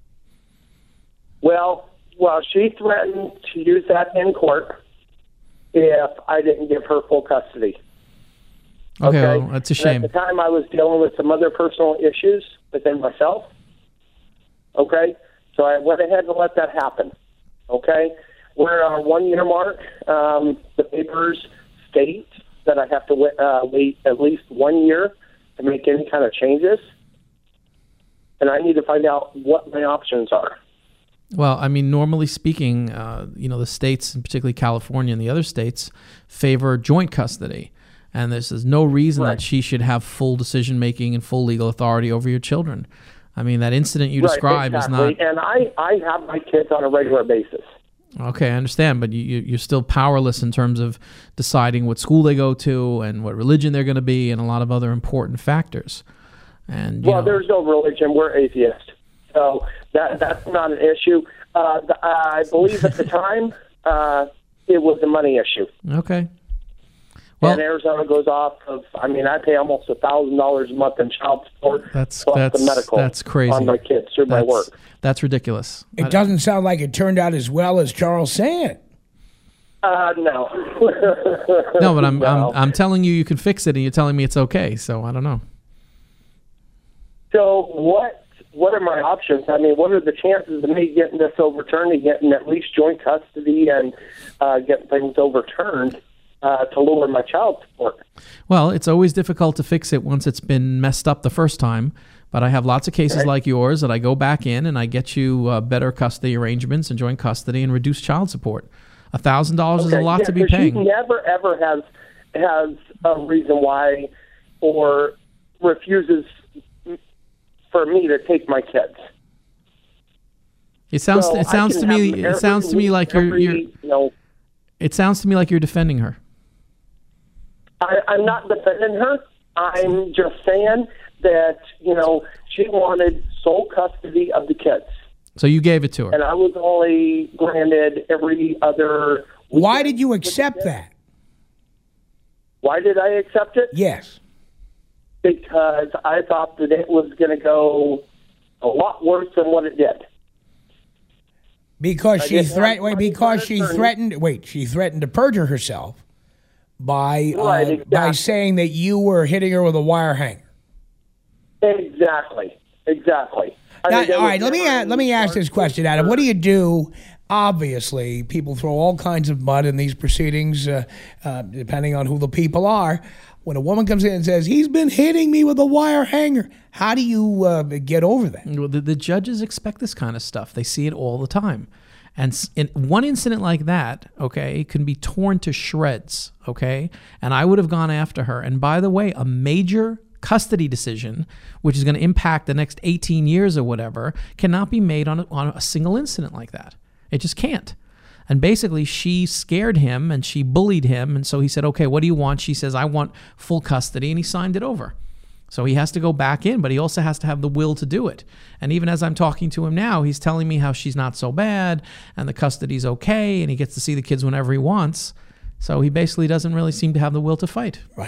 Well, well, she threatened to use that in court if I didn't give her full custody. Okay, well, that's a And shame. at the time, I was dealing with some other personal issues within myself. Okay? So I went ahead and let that happen. Okay? We're at our one-year mark. Um, the papers state that I have to wait, uh, wait at least one year to make any kind of changes. And I need to find out what my options are. Well, I mean, normally speaking, uh, you know, the states, and particularly California and the other states, favor joint custody. And there's, there's no reason Right. that she should have full decision-making and full legal authority over your children. I mean, that incident you describe right, exactly. is not... And I, I have my kids on a regular basis. Okay, I understand, but you, you, you're still powerless in terms of deciding what school they go to and what religion they're going to be and a lot of other important factors. And you Well, know, there's no religion. We're atheists. So that that's not an issue. Uh, the, I believe at the time uh, it was a money issue. okay. And Well, Arizona goes off of, I mean, I pay almost one thousand dollars a month in child support That's- plus that's- the medical that's crazy. on my kids through my that's, work. that's ridiculous. It I- doesn't sound like it turned out as well as Charles saying. Uh, no. No, but I'm, No. I'm I'm telling you you can fix it, and you're telling me it's okay. So I don't know. So what what are my options? I mean, what are the chances of me getting this overturned and getting at least joint custody and uh, getting things overturned uh, to lower my child support? Well, it's always difficult to fix it once it's been messed up the first time. But I have lots of cases Right. like yours that I go back in and I get you uh, better custody arrangements and joint custody and reduce child support. A thousand dollars is a lot yeah, to be 'cause paying. She never ever has has a reason why or refuses for me to take my kids. It sounds So it I sounds can to have me them it every sounds to me week, like you're every, you're you know. it sounds to me like you're defending her. I, I'm not defending her. I'm just saying that, you know, she wanted sole custody of the kids. So you gave it to her. And I was only granted every other weekend. Why did you accept that? Why did I accept it? Yes. Because I thought that it was going to go a lot worse than what it did. Because I she didn't have threatened. Wait, money because for she attorney. threatened. Wait, she threatened to perjure herself by uh, Right, by exactly. saying that you were hitting her with a wire hanger. Exactly. Exactly. I Now, mean, there all was right, let me never a- let me any ask this charge question, Adam. What do you do? Obviously, people throw all kinds of mud in these proceedings, uh, uh, depending on who the people are. When a woman comes in and says, he's been hitting me with a wire hanger, how do you uh, get over that? Well, The, the judges expect this kind of stuff. They see it all the time. And s- in one incident like that, okay, can be torn to shreds, okay? And I would have gone after her. And by the way, a major custody decision, which is going to impact the next eighteen years or whatever, cannot be made on a, on a single incident like that. It just can't. And basically, she scared him and she bullied him. And so he said, okay, what do you want? She says, I want full custody. And he signed it over. So he has to go back in, but he also has to have the will to do it. And even as I'm talking to him now, he's telling me how she's not so bad and the custody's okay and he gets to see the kids whenever he wants. So he basically doesn't really seem to have the will to fight. Right.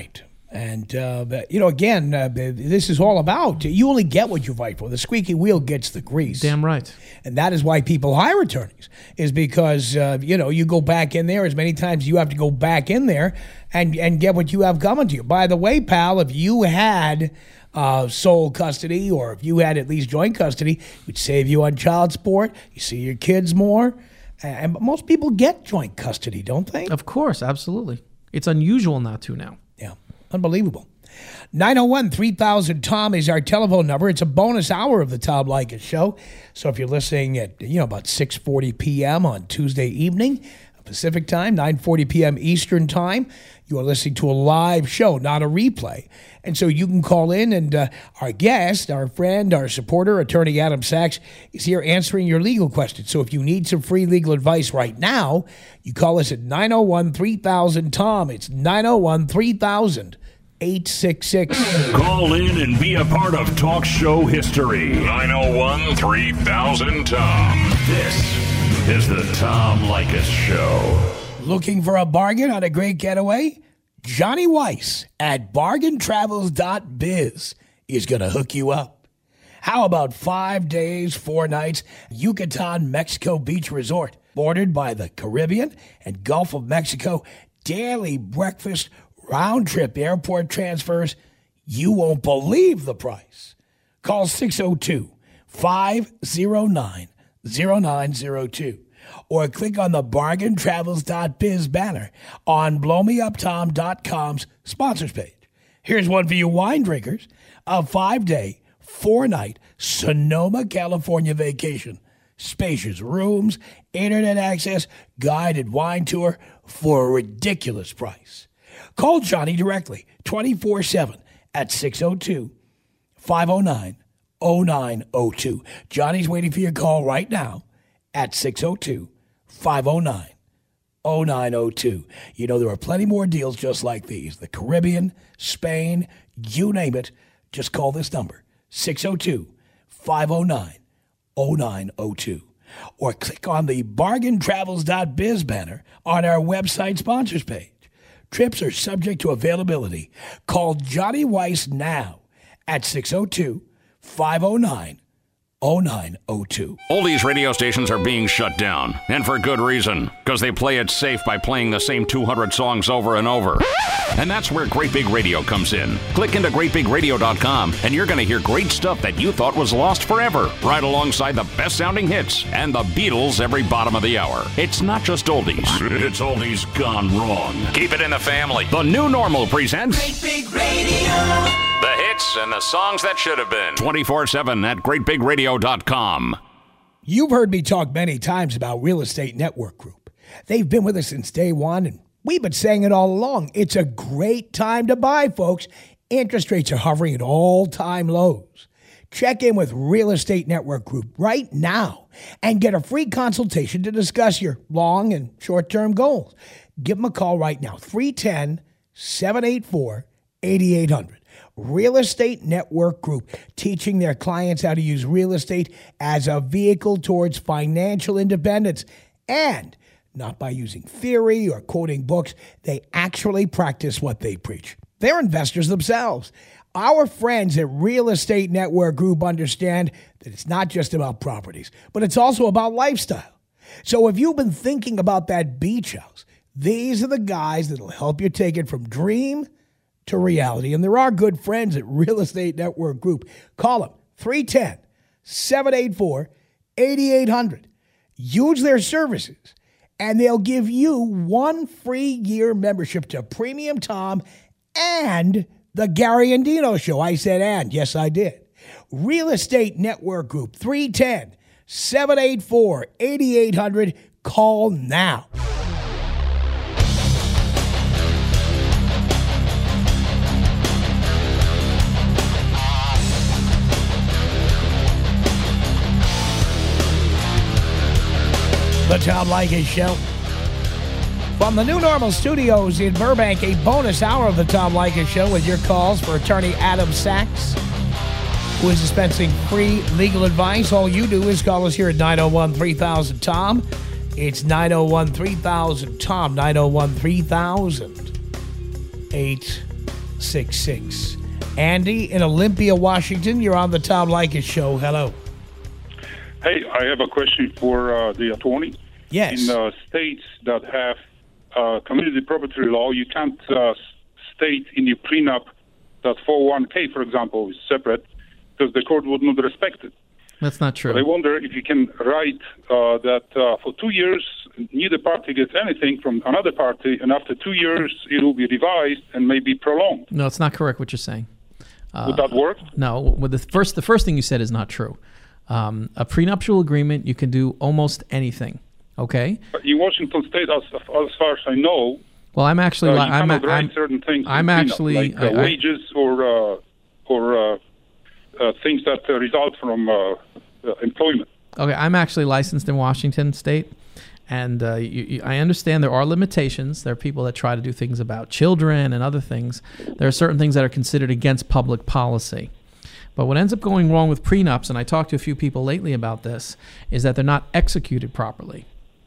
And, uh, but, you know, again, uh, this is all about, you only get what you fight for. The squeaky wheel gets the grease. Damn right. And that is why people hire attorneys, is because, uh, you know, you go back in there as many times as you have to go back in there and, and get what you have coming to you. By the way, pal, if you had uh, sole custody or if you had at least joint custody, it would save you on child support. You see your kids more. And most people get joint custody, don't they? Of course, absolutely. It's unusual not to now. Yeah, unbelievable. nine oh one, three thousand, Tom is our telephone number. It's a bonus hour of the Tom Leykis Show. So if you're listening at, you know, about six forty p.m. on Tuesday evening, Pacific time, nine forty p.m. Eastern time, you are listening to a live show, not a replay. And so you can call in, and uh, our guest, our friend, our supporter, Attorney Adam Sachs, is here answering your legal questions. So if you need some free legal advice right now, you call us at nine oh one, three thousand, Tom. It's nine oh one, three thousand, eight six six. Call in and be a part of talk show history. nine oh one, three thousand, Tom. This is the Tom Leykis Show. Looking for a bargain on a great getaway? Johnny Weiss at bargain travels dot biz is going to hook you up. How about five days, four nights, Yucatan, Mexico Beach Resort, bordered by the Caribbean and Gulf of Mexico, daily breakfast, round-trip airport transfers? You won't believe the price. Call six oh two, five oh nine, oh nine oh two. Or click on the bargain travels dot biz banner on blow me up tom dot com's sponsors page. Here's one for you wine drinkers. A five-day, four-night Sonoma, California vacation. Spacious rooms, internet access, guided wine tour for a ridiculous price. Call Johnny directly, twenty-four seven at six oh two, five oh nine, oh nine oh two. Johnny's waiting for your call right now at six oh two, five oh nine, oh nine oh two. You know, there are plenty more deals just like these. The Caribbean, Spain, you name it. Just call this number, six oh two, five oh nine, oh nine oh two. Or click on the bargain travels dot biz banner on our website sponsors page. Trips are subject to availability. Call Johnny Weiss now at six oh two, five oh nine, oh nine oh two. All these radio stations are being shut down, and for good reason, because they play it safe by playing the same two hundred songs over and over. And that's where Great Big Radio comes in. Click into great big radio dot com, and you're going to hear great stuff that you thought was lost forever, right alongside the best-sounding hits and the Beatles every bottom of the hour. It's not just oldies. It's oldies gone wrong. Keep it in the family. The New Normal presents Great Big Radio. The hits and the songs that should have been. twenty-four seven at great big radio dot com. You've heard me talk many times about Real Estate Network Group. They've been with us since day one, and we've been saying it all along. It's a great time to buy, folks. Interest rates are hovering at all-time lows. Check in with Real Estate Network Group right now and get a free consultation to discuss your long and short-term goals. Give them a call right now, three one zero, seven eight four, eight eight zero zero. Real Estate Network Group, teaching their clients how to use real estate as a vehicle towards financial independence. And not by using theory or quoting books, they actually practice what they preach. They're investors themselves. Our friends at Real Estate Network Group understand that it's not just about properties, but it's also about lifestyle. So if you've been thinking about that beach house, these are the guys that'll help you take it from dream to reality. And there are good friends at Real Estate Network Group. Call them, three one zero, seven eight four, eight eight zero zero. Use their services, and they'll give you one free year membership to Premium Tom and the Gary Andino Show. I said and. Yes, I did. Real Estate Network Group, three one zero, seven eight four, eight eight zero zero. Call now. The Tom Leykis Show. From the New Normal Studios in Burbank, a bonus hour of the Tom Leykis Show with your calls for attorney Adam Sachs, who is dispensing free legal advice. All you do is call us here at nine oh one, three thousand, Tom. It's nine oh one, three thousand, Tom, nine oh one, three thousand, eight six six. Andy in Olympia, Washington. You're on the Tom Leykis Show. Hello. Hey, I have a question for uh, the attorney. Yes. In uh, states that have uh, community property law, you can't uh, state in your prenup that four oh one k, for example, is separate because the court would not respect it. That's not true. But I wonder if you can write uh, that uh, for two years, neither party gets anything from another party, and after two years, it will be revised and maybe prolonged. No, it's not correct what you're saying. Uh, Would that work? No. With the first, the first thing you said is not true. Um, a prenuptial agreement, you can do almost anything. Okay. But in Washington State, as, as far as I know, well, I'm actually. uh, li- you I'm, cannot write I'm, certain things. I'm in prenup, actually like uh, I, wages or uh, or uh, uh, things that uh, result from uh, uh, employment. Okay, I'm actually licensed in Washington State, and uh, you, you, I understand there are limitations. There are people that try to do things about children and other things. There are certain things that are considered against public policy. But what ends up going wrong with prenups, and I talked to a few people lately about this, is that they're not executed properly.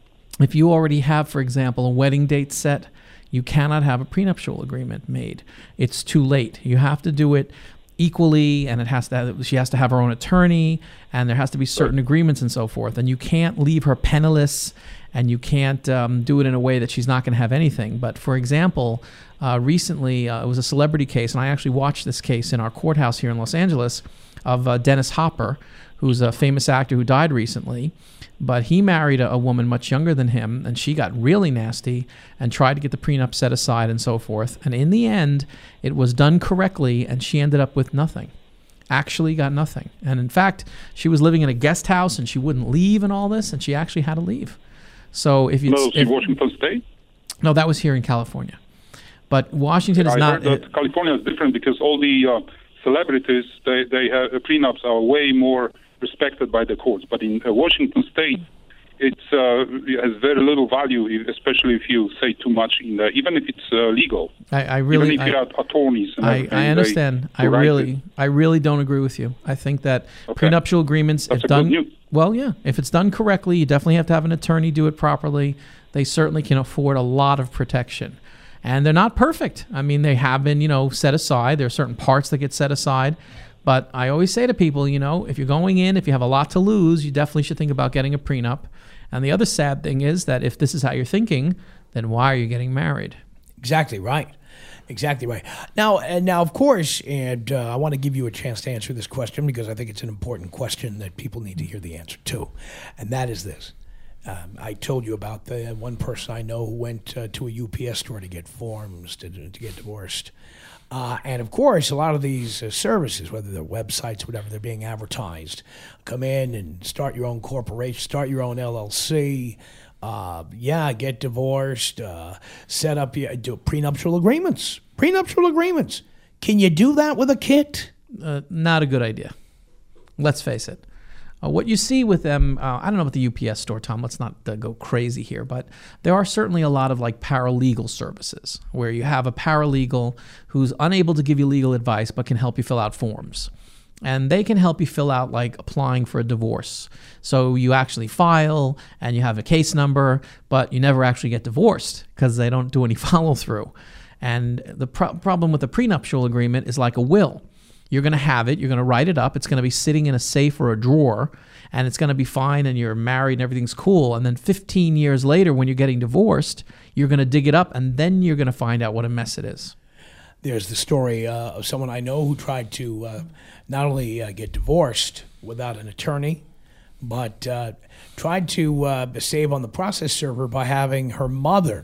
If you already have, for example, a wedding date set, you cannot have a prenuptial agreement made. It's too late. You have to do it equally, and it has to have, she has to have her own attorney, and there has to be certain agreements and so forth. And you can't leave her penniless, and you can't um, do it in a way that she's not going to have anything. But for example, uh, recently uh, it was a celebrity case, and I actually watched this case in our courthouse here in Los Angeles of uh, Dennis Hopper, who's a famous actor who died recently. But he married a, a woman much younger than him, and she got really nasty and tried to get the prenup set aside and so forth. And in the end, it was done correctly, and she ended up with nothing. Actually got nothing. And in fact, she was living in a guest house, and she wouldn't leave and all this, and she actually had to leave. So if you... No, in Washington State? No, that was here in California. But Washington is I not... heard that California is different because all the uh, celebrities, they, they have, uh, prenups are way more respected by the courts. But in uh, Washington State, it's, uh, it has very little value, especially if you say too much, in the, even if it's uh, legal. I, I really... Even if I, you have attorneys. And I, I understand. I really, it. I really don't agree with you. I think that okay. prenuptial agreements, That's if a done... good news. Well, yeah. If it's done correctly, you definitely have to have an attorney do it properly. They certainly can afford a lot of protection. And they're not perfect. I mean, they have been, you know, set aside. There are certain parts that get set aside. But I always say to people, you know, if you're going in, if you have a lot to lose, you definitely should think about getting a prenup. And the other sad thing is that if this is how you're thinking, then why are you getting married? Exactly right. Exactly right. Now, and now, of course, and uh, I want to give you a chance to answer this question because I think it's an important question that people need to hear the answer to. And that is this. Um, I told you about the one person I know who went uh, to a U P S store to get forms to, to get divorced. Uh, and, of course, a lot of these uh, services, whether they're websites, whatever, they're being advertised. Come in and start your own corporation, start your own L L C. Uh, yeah, get divorced, uh, set up, your, do prenuptial agreements. Prenuptial agreements. Can you do that with a kit? Uh, not a good idea. Let's face it. Uh, what you see with them, uh, I don't know about the U P S store, Tom, let's not uh, go crazy here, but there are certainly a lot of like paralegal services where you have a paralegal who's unable to give you legal advice but can help you fill out forms. And they can help you fill out like applying for a divorce. So you actually file and you have a case number, but you never actually get divorced because they don't do any follow through. And the pro- problem with the prenuptial agreement is like a will. You're going to have it. You're going to write it up. It's going to be sitting in a safe or a drawer, and it's going to be fine, and you're married, and everything's cool. And then fifteen years later, when you're getting divorced, you're going to dig it up, and then you're going to find out what a mess it is. There's the story uh, of someone I know who tried to uh, not only uh, get divorced without an attorney, but uh, tried to uh, save on the process server by having her mother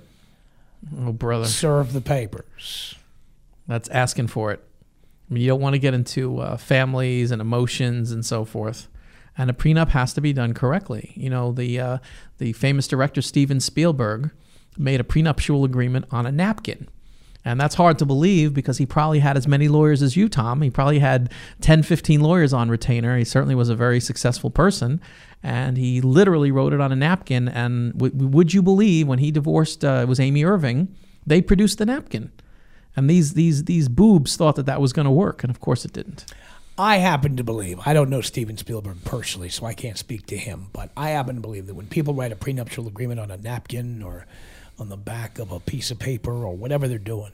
oh, brother. serve the papers. That's asking for it. I mean, you don't want to get into uh, families and emotions and so forth. And a prenup has to be done correctly. You know, the uh, the famous director Steven Spielberg made a prenuptial agreement on a napkin. And that's hard to believe because he probably had as many lawyers as you, Tom. He probably had ten, fifteen lawyers on retainer. He certainly was a very successful person. And he literally wrote it on a napkin. And w- would you believe when he divorced, uh, it was Amy Irving, they produced the napkin. And these these these boobs thought that that was going to work, and of course it didn't. I happen to believe, I don't know Steven Spielberg personally, so I can't speak to him, but I happen to believe that when people write a prenuptial agreement on a napkin or on the back of a piece of paper or whatever they're doing,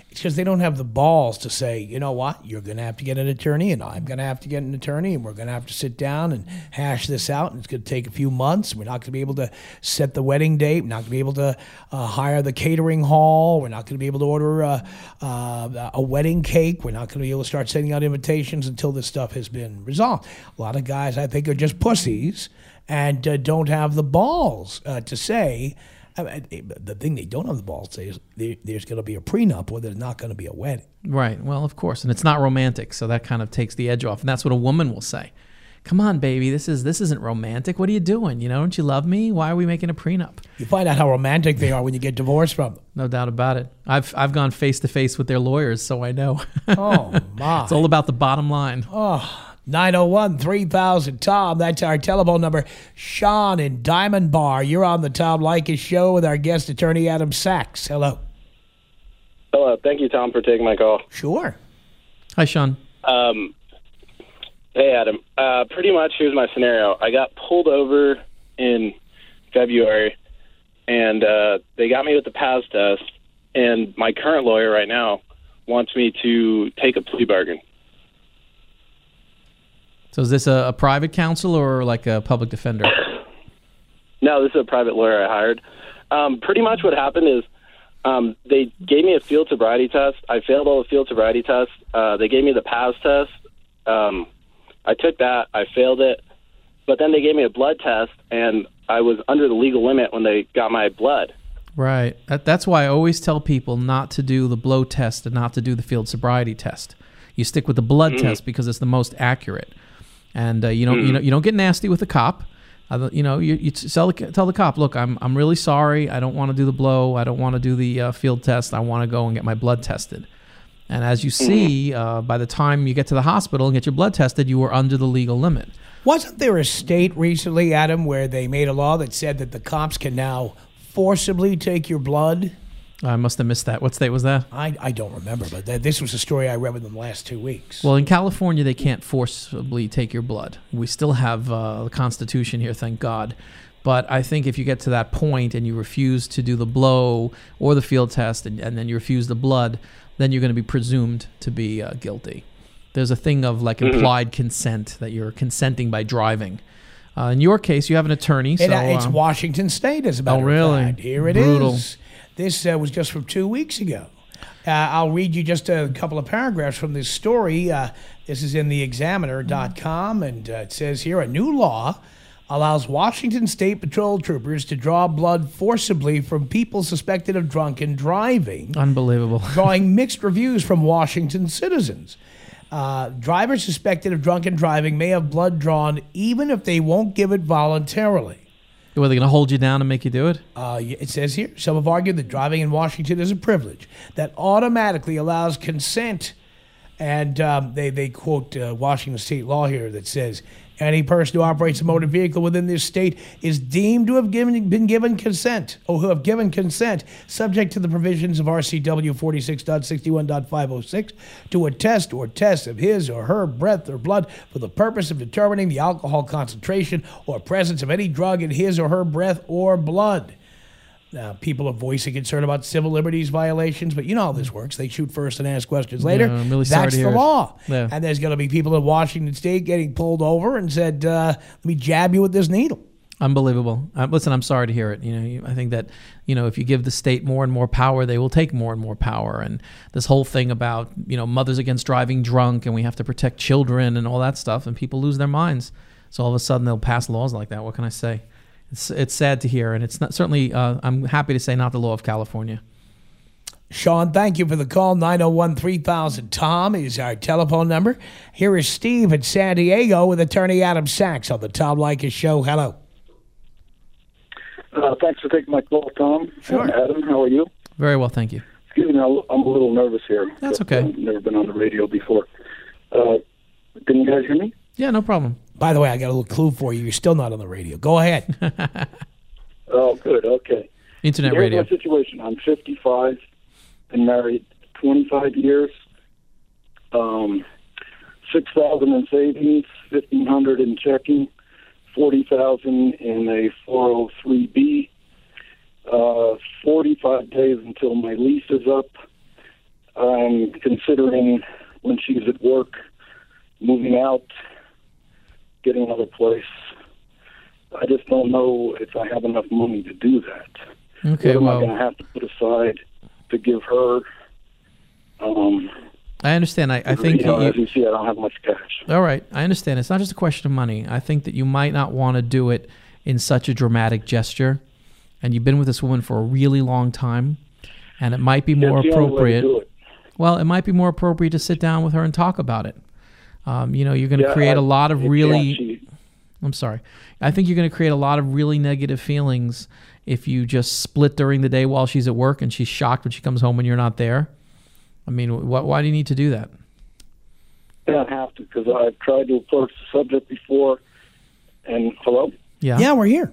It's because they don't have the balls to say, you know what, you're going to have to get an attorney, and I'm going to have to get an attorney, and we're going to have to sit down and hash this out, and it's going to take a few months. We're not going to be able to set the wedding date. We're not going to be able to uh, hire the catering hall. We're not going to be able to order a, uh, a wedding cake. We're not going to be able to start sending out invitations until this stuff has been resolved. A lot of guys, I think, are just pussies and uh, don't have the balls uh, to say. I mean, the thing they don't have the balls to say is there, there's going to be a prenup or there's not going to be a wedding. Right. Well, of course. And it's not romantic, so that kind of takes the edge off. And that's what a woman will say. Come on, baby, this is this isn't romantic. What are you doing? You know, don't you love me? Why are we making a prenup? You find out how romantic they are when you get divorced from them. No doubt about it. I've I've gone face to face with their lawyers, so I know. Oh, my. It's all about the bottom line. Oh. nine oh one, three thousand, Tom. That's our telephone number. Sean in Diamond Bar. You're on the Tom Leykis Show with our guest attorney, Adam Sachs. Hello. Hello. Thank you, Tom, for taking my call. Sure. Hi, Sean. Um, hey, Adam. Uh, pretty much, here's my scenario. I got pulled over in February, and uh, they got me with the P A S test, and my current lawyer right now wants me to take a plea bargain. So is this a, a private counsel or like a public defender? No, this is a private lawyer I hired. Um, pretty much what happened is um, they gave me a field sobriety test. I failed all the field sobriety tests. Uh, they gave me the P A S test. Um, I took that. I failed it. But then they gave me a blood test, and I was under the legal limit when they got my blood. Right. That, that's why I always tell people not to do the blow test and not to do the field sobriety test. You stick with the blood mm. test because it's the most accurate. And uh, you don't, mm. you know, you don't get nasty with the cop. Uh, you know, you, you tell the, tell the cop, look, I'm I'm really sorry. I don't want to do the blow. I don't want to do the uh, field test. I want to go and get my blood tested. And as you see, uh, by the time you get to the hospital and get your blood tested, you were under the legal limit. Wasn't there a state recently, Adam, where they made a law that said that the cops can now forcibly take your blood? I must have missed that. What state was that? I, I don't remember, but th- this was a story I read within the last two weeks. Well, in California, they can't forcibly take your blood. We still have uh, the Constitution here, thank God. But I think if you get to that point and you refuse to do the blow or the field test and, and then you refuse the blood, then you're going to be presumed to be uh, guilty. There's a thing of like implied consent, that you're consenting by driving. Uh, in your case, you have an attorney. So, it, uh, it's um, Washington State, as a matter oh, really? of fact. Here it Brutal. is. This uh, was just from two weeks ago. Uh, I'll read you just a couple of paragraphs from this story. Uh, this is in the examiner dot com, and uh, it says here, a new law allows Washington State Patrol troopers to draw blood forcibly from people suspected of drunken driving. Unbelievable. Drawing mixed reviews from Washington citizens. Uh, drivers suspected of drunken driving may have blood drawn even if they won't give it voluntarily. Were they going to hold you down and make you do it? Uh, it says here, some have argued that driving in Washington is a privilege that automatically allows consent. And um, they, they quote uh, Washington state law here that says, any person who operates a motor vehicle within this state is deemed to have given, been given consent, or who have given consent, subject to the provisions of R C W forty-six point sixty-one point five oh six, to a test or tests of his or her breath or blood for the purpose of determining the alcohol concentration or presence of any drug in his or her breath or blood. Now, people are voicing concern about civil liberties violations, but you know how this works. They shoot first and ask questions later. Yeah, I'm really sorry That's to the hear law. Yeah. And there's going to be people in Washington State getting pulled over and said, uh, let me jab you with this needle. Unbelievable. Uh, listen, I'm sorry to hear it. You know, you, I think that, you know, if you give the state more and more power, they will take more and more power. And this whole thing about, you know, mothers against driving drunk and we have to protect children and all that stuff, and people lose their minds. So all of a sudden they'll pass laws like that. What can I say? It's it's sad to hear, and it's not certainly, uh, I'm happy to say, not the law of California. Sean, thank you for the call. nine oh one, three thousand, Tom is our telephone number. Here is Steve in San Diego with attorney Adam Sachs on the Tom Leykis Show. Hello. Uh, thanks for taking my call, Tom. Sure. Uh, Adam, how are you? Very well, thank you. Excuse me, I'm a little nervous here. That's okay. I've never been on the radio before. Uh, can you guys hear me? Yeah, no problem. By the way, I got a little clue for you. You're still not on the radio. Go ahead. Oh, good. Okay. Internet Here's radio. my situation. I'm fifty-five, been married twenty-five years, um, six thousand in savings, fifteen hundred in checking, forty thousand in a four oh three B, uh, forty-five days until my lease is up. I'm considering when she's at work, moving out, getting another place. I just don't know if I have enough money to do that. Okay, what am well, I going to have to put aside to give her? Um, I understand. I, I think you know, you, as you see, I don't have much cash. all right, I understand. It's not just a question of money. I think that you might not want to do it in such a dramatic gesture, and you've been with this woman for a really long time, and it might be more That's the only way to appropriate. do it. Well, it might be more appropriate to sit down with her and talk about it. Um, you know, you're going to Yeah, create I- a lot of yeah, really. she- I'm sorry. I think you're going to create a lot of really negative feelings if you just split during the day while she's at work and she's shocked when she comes home and you're not there. I mean, wh- why do you need to do that? I don't have to because I've tried to approach the subject before. And hello? Yeah. Yeah, we're here.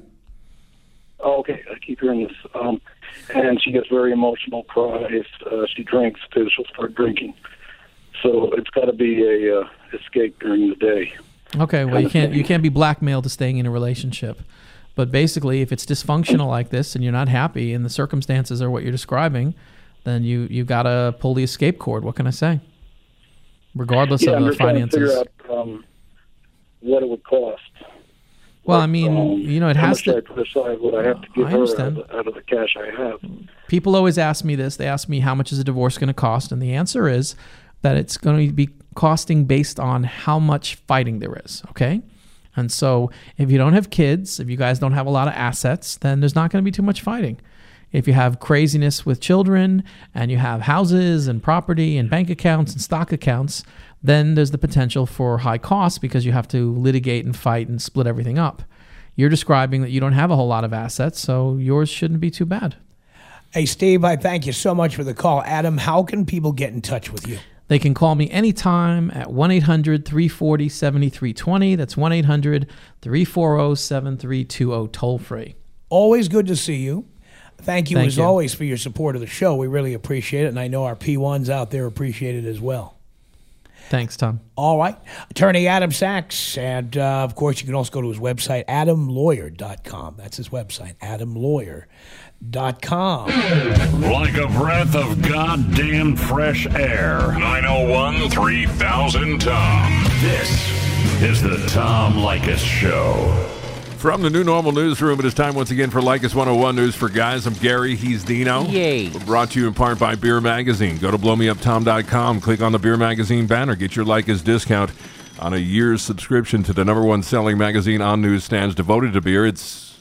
Oh, okay. I keep hearing this. Um, and she gets very emotional, cries. Uh, she drinks too. She'll start drinking. So it's got to be a uh, escape during the day. Okay, well, you can't you can't be blackmailed to staying in a relationship. But basically, if it's dysfunctional like this and you're not happy and the circumstances are what you're describing, then you you got to pull the escape cord. What can I say? Regardless yeah, of I'm the just trying to finances. figure out um, what it would cost. Well, I mean, Um, you know, it how has much to. I put aside what I have to give I her out understand. of, the, out of the cash I have. People always ask me this. They ask me how much is a divorce going to cost, and the answer is that it's going to be costing based on how much fighting there is. Okay, and so if you don't have kids, if you guys don't have a lot of assets, then there's not going to be too much fighting. If you have craziness with children and you have houses and property and bank accounts and stock accounts, then there's the potential for high costs because you have to litigate and fight and split everything up. You're describing that you don't have a whole lot of assets, so yours shouldn't be too bad. Hey, Steve, I thank you so much for the call. Adam, how can people get in touch with you? They can call me anytime at one eight hundred three four zero seven three two zero. That's one eight hundred three four zero seven three two zero, toll free. Always good to see you. Thank you, Thank as you. always, for your support of the show. We really appreciate it, and I know our P ones out there appreciate it as well. Thanks, Tom. All right. Attorney Adam Sachs. And, uh, of course, you can also go to his website, adam lawyer dot com. That's his website, adam lawyer dot com. Like a breath of goddamn fresh air. nine oh one three thousand Tom. This is the Tom Leykis Show. From the New Normal Newsroom, it is time once again for Leykis one oh one News for Guys. I'm Gary. He's Dino. Yay. We're brought to you in part by Beer Magazine. Go to blow me up tom dot com. Click on the Beer Magazine banner. Get your Leykis discount on a year's subscription to the number one selling magazine on newsstands devoted to beer. It's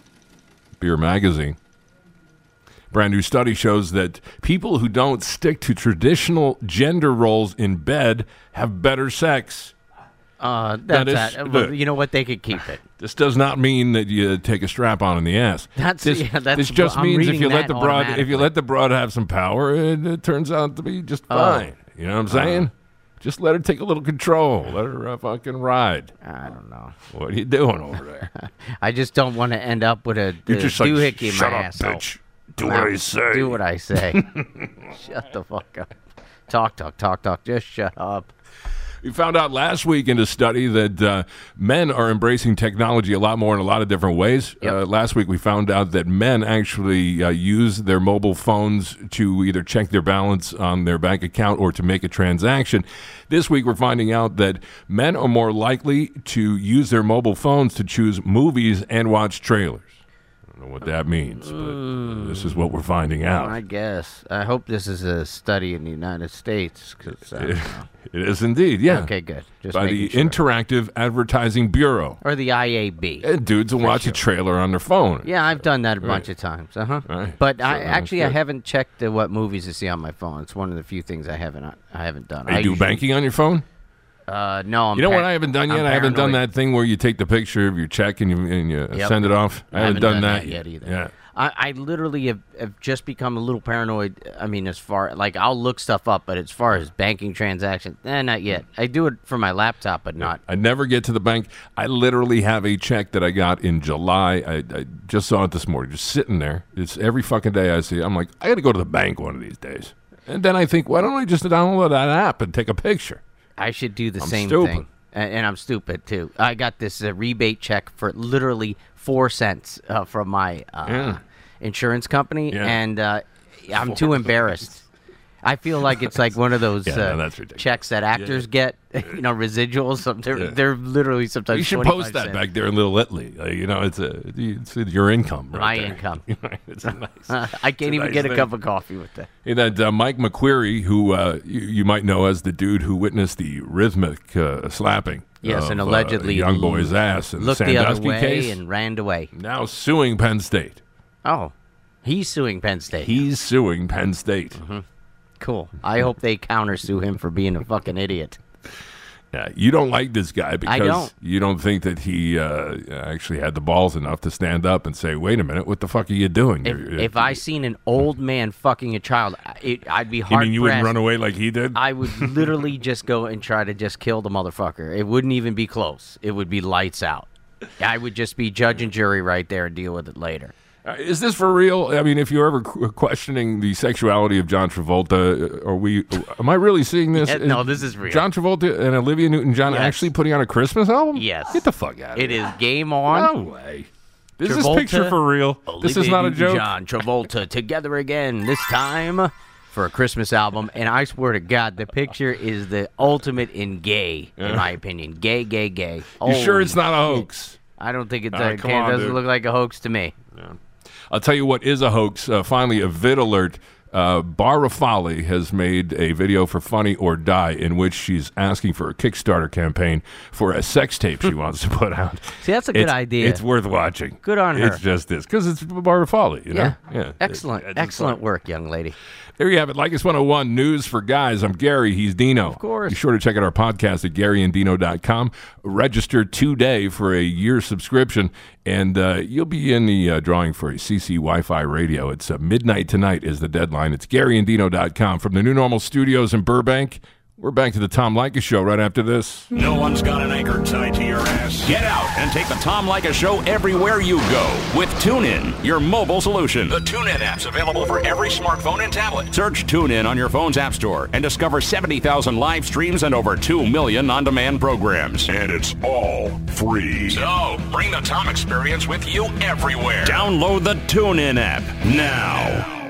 Beer Magazine. Brand new study shows that people who don't stick to traditional gender roles in bed have better sex. Uh, That that's is- that. Well, you know what? They could keep it. This does not mean that you take a strap on in the ass. That's- this, yeah, that's- this just I'm means if reading you let that the broad if you automatically. let the broad have some power, it, it turns out to be just Oh. fine. You know what I'm saying? just let her take a little control. Let her uh, fucking ride. I don't know. What are you doing over there? I just don't want to end up with a, You're a just like, doohickey in "Shut my up, asshole. bitch. Do what I say." Do what I say. Shut the fuck up. Talk, talk, talk, talk. Just shut up. We found out last week in a study that uh, men are embracing technology a lot more in a lot of different ways. Uh, last week we found out that men actually uh, use their mobile phones to either check their balance on their bank account or to make a transaction. This week we're finding out that men are more likely to use their mobile phones to choose movies and watch trailers. I don't know what that means, but this is what we're finding out. I guess. I hope this is a study in the United States. Cause, uh, It is indeed, yeah. Okay, good. Just By the making sure. Interactive Advertising Bureau. Or the I A B. And dudes will watch a trailer on their phone. Yeah, I've done that a Right. bunch of times. Uh huh. Right. But So I that's actually I good. haven't checked uh, what movies to see on my phone. It's one of the few things I haven't I haven't done. You I do usually- banking on your phone? Uh, no, I'm you know par- what I haven't done yet? I'm I haven't done paranoid. that thing where you take the picture of your check and you, and you Yep. send it off. I, haven't, done, that, yet either. Yeah. I, I literally have, have just become a little paranoid. I mean, as far like I'll look stuff up, but as far as banking transactions, eh, not yet. I do it for my laptop, but not. I never get to the bank. I literally have a check that I got in July. I, I just saw it this morning, just sitting there. It's every fucking day I see it. I'm like, I got to go to the bank one of these days. And then I think, why don't I just download that app and take a picture? I should do the I'm same stupid. thing, and, and I'm stupid too. I got this uh, rebate check for literally four cents uh, from my uh, Yeah. insurance company, Yeah. and uh, I'm too embarrassed. I feel like it's like one of those Yeah, no, uh, that's ridiculous. checks that actors get, you know, residuals. Some, they're, Yeah. they're literally sometimes You should twenty-five post that cents. back there in Little Italy. Uh, you know, it's a it's your income. Right My there. income. It's nice. I It's a can't even nice get a thing. cup of coffee with that. Hey, that uh, Mike McQueary, who uh, you, you might know as the dude who witnessed the rhythmic uh, slapping. Yes, of, and uh, allegedly young boy's ass in the looked the other Sandusky way case. and ran away. Now suing Penn State. Oh, he's suing Penn State. He's suing Penn State. Mm-hmm. Cool. I hope they countersue him for being a fucking idiot. Yeah, you don't like this guy because don't. you don't think that he uh, actually had the balls enough to stand up and say, "Wait a minute, what the fuck are you doing?" If, You're- if I seen an old man fucking a child, it, I'd be you hard mean you wouldn't run away like he did? I would literally just go and try to just kill the motherfucker. It wouldn't even be close. It would be lights out. I would just be judge and jury right there and deal with it later. Uh, is this for real? I mean, if you're ever qu- questioning the sexuality of John Travolta, are we? Am I really seeing this? Yeah, no, this is real. John Travolta and Olivia Newton-John Yes. actually putting on a Christmas album? Yes. Get the fuck out of It here. is game on. No way. Is this picture for real? This is Olivia not a joke? Newton-John, Travolta together again, this time for a Christmas album. And I swear to God, the picture is the ultimate in gay, in Yeah. my opinion. Gay, gay, gay. You sure it's Holy not a shit. hoax? I don't think it's All a, right, come it on, doesn't dude. look like a hoax to me. I'll tell you what is a hoax. Uh, finally, a vid alert. Uh, Bara Folly has made a video for Funny or Die in which she's asking for a Kickstarter campaign for a sex tape she wants to put out. See, that's a good It's- idea. It's worth watching. Good on her. It's just this. Because it's Bara Folly, you know? Yeah. Excellent. It's- it's Excellent fun. work, young lady. There you have it. Leykis one oh one, News for Guys. I'm Gary. He's Dino. Of course. Be sure to check out our podcast at gary and dino dot com. Register today for a year subscription, and uh, you'll be in the uh, drawing for a C C Wi-Fi radio. It's uh, midnight tonight is the deadline. It's gary and dino dot com. From the New Normal Studios in Burbank, we're back to the Tom Leykis Show right after this. No one's got an anchor tied to your ass. Get out and take the Tom Leykis Show everywhere you go with TuneIn, your mobile solution. The TuneIn app's available for every smartphone and tablet. Search TuneIn on your phone's app store and discover seventy thousand live streams and over two million on-demand programs. And it's all free. So, bring the Tom experience with you everywhere. Download the TuneIn app now.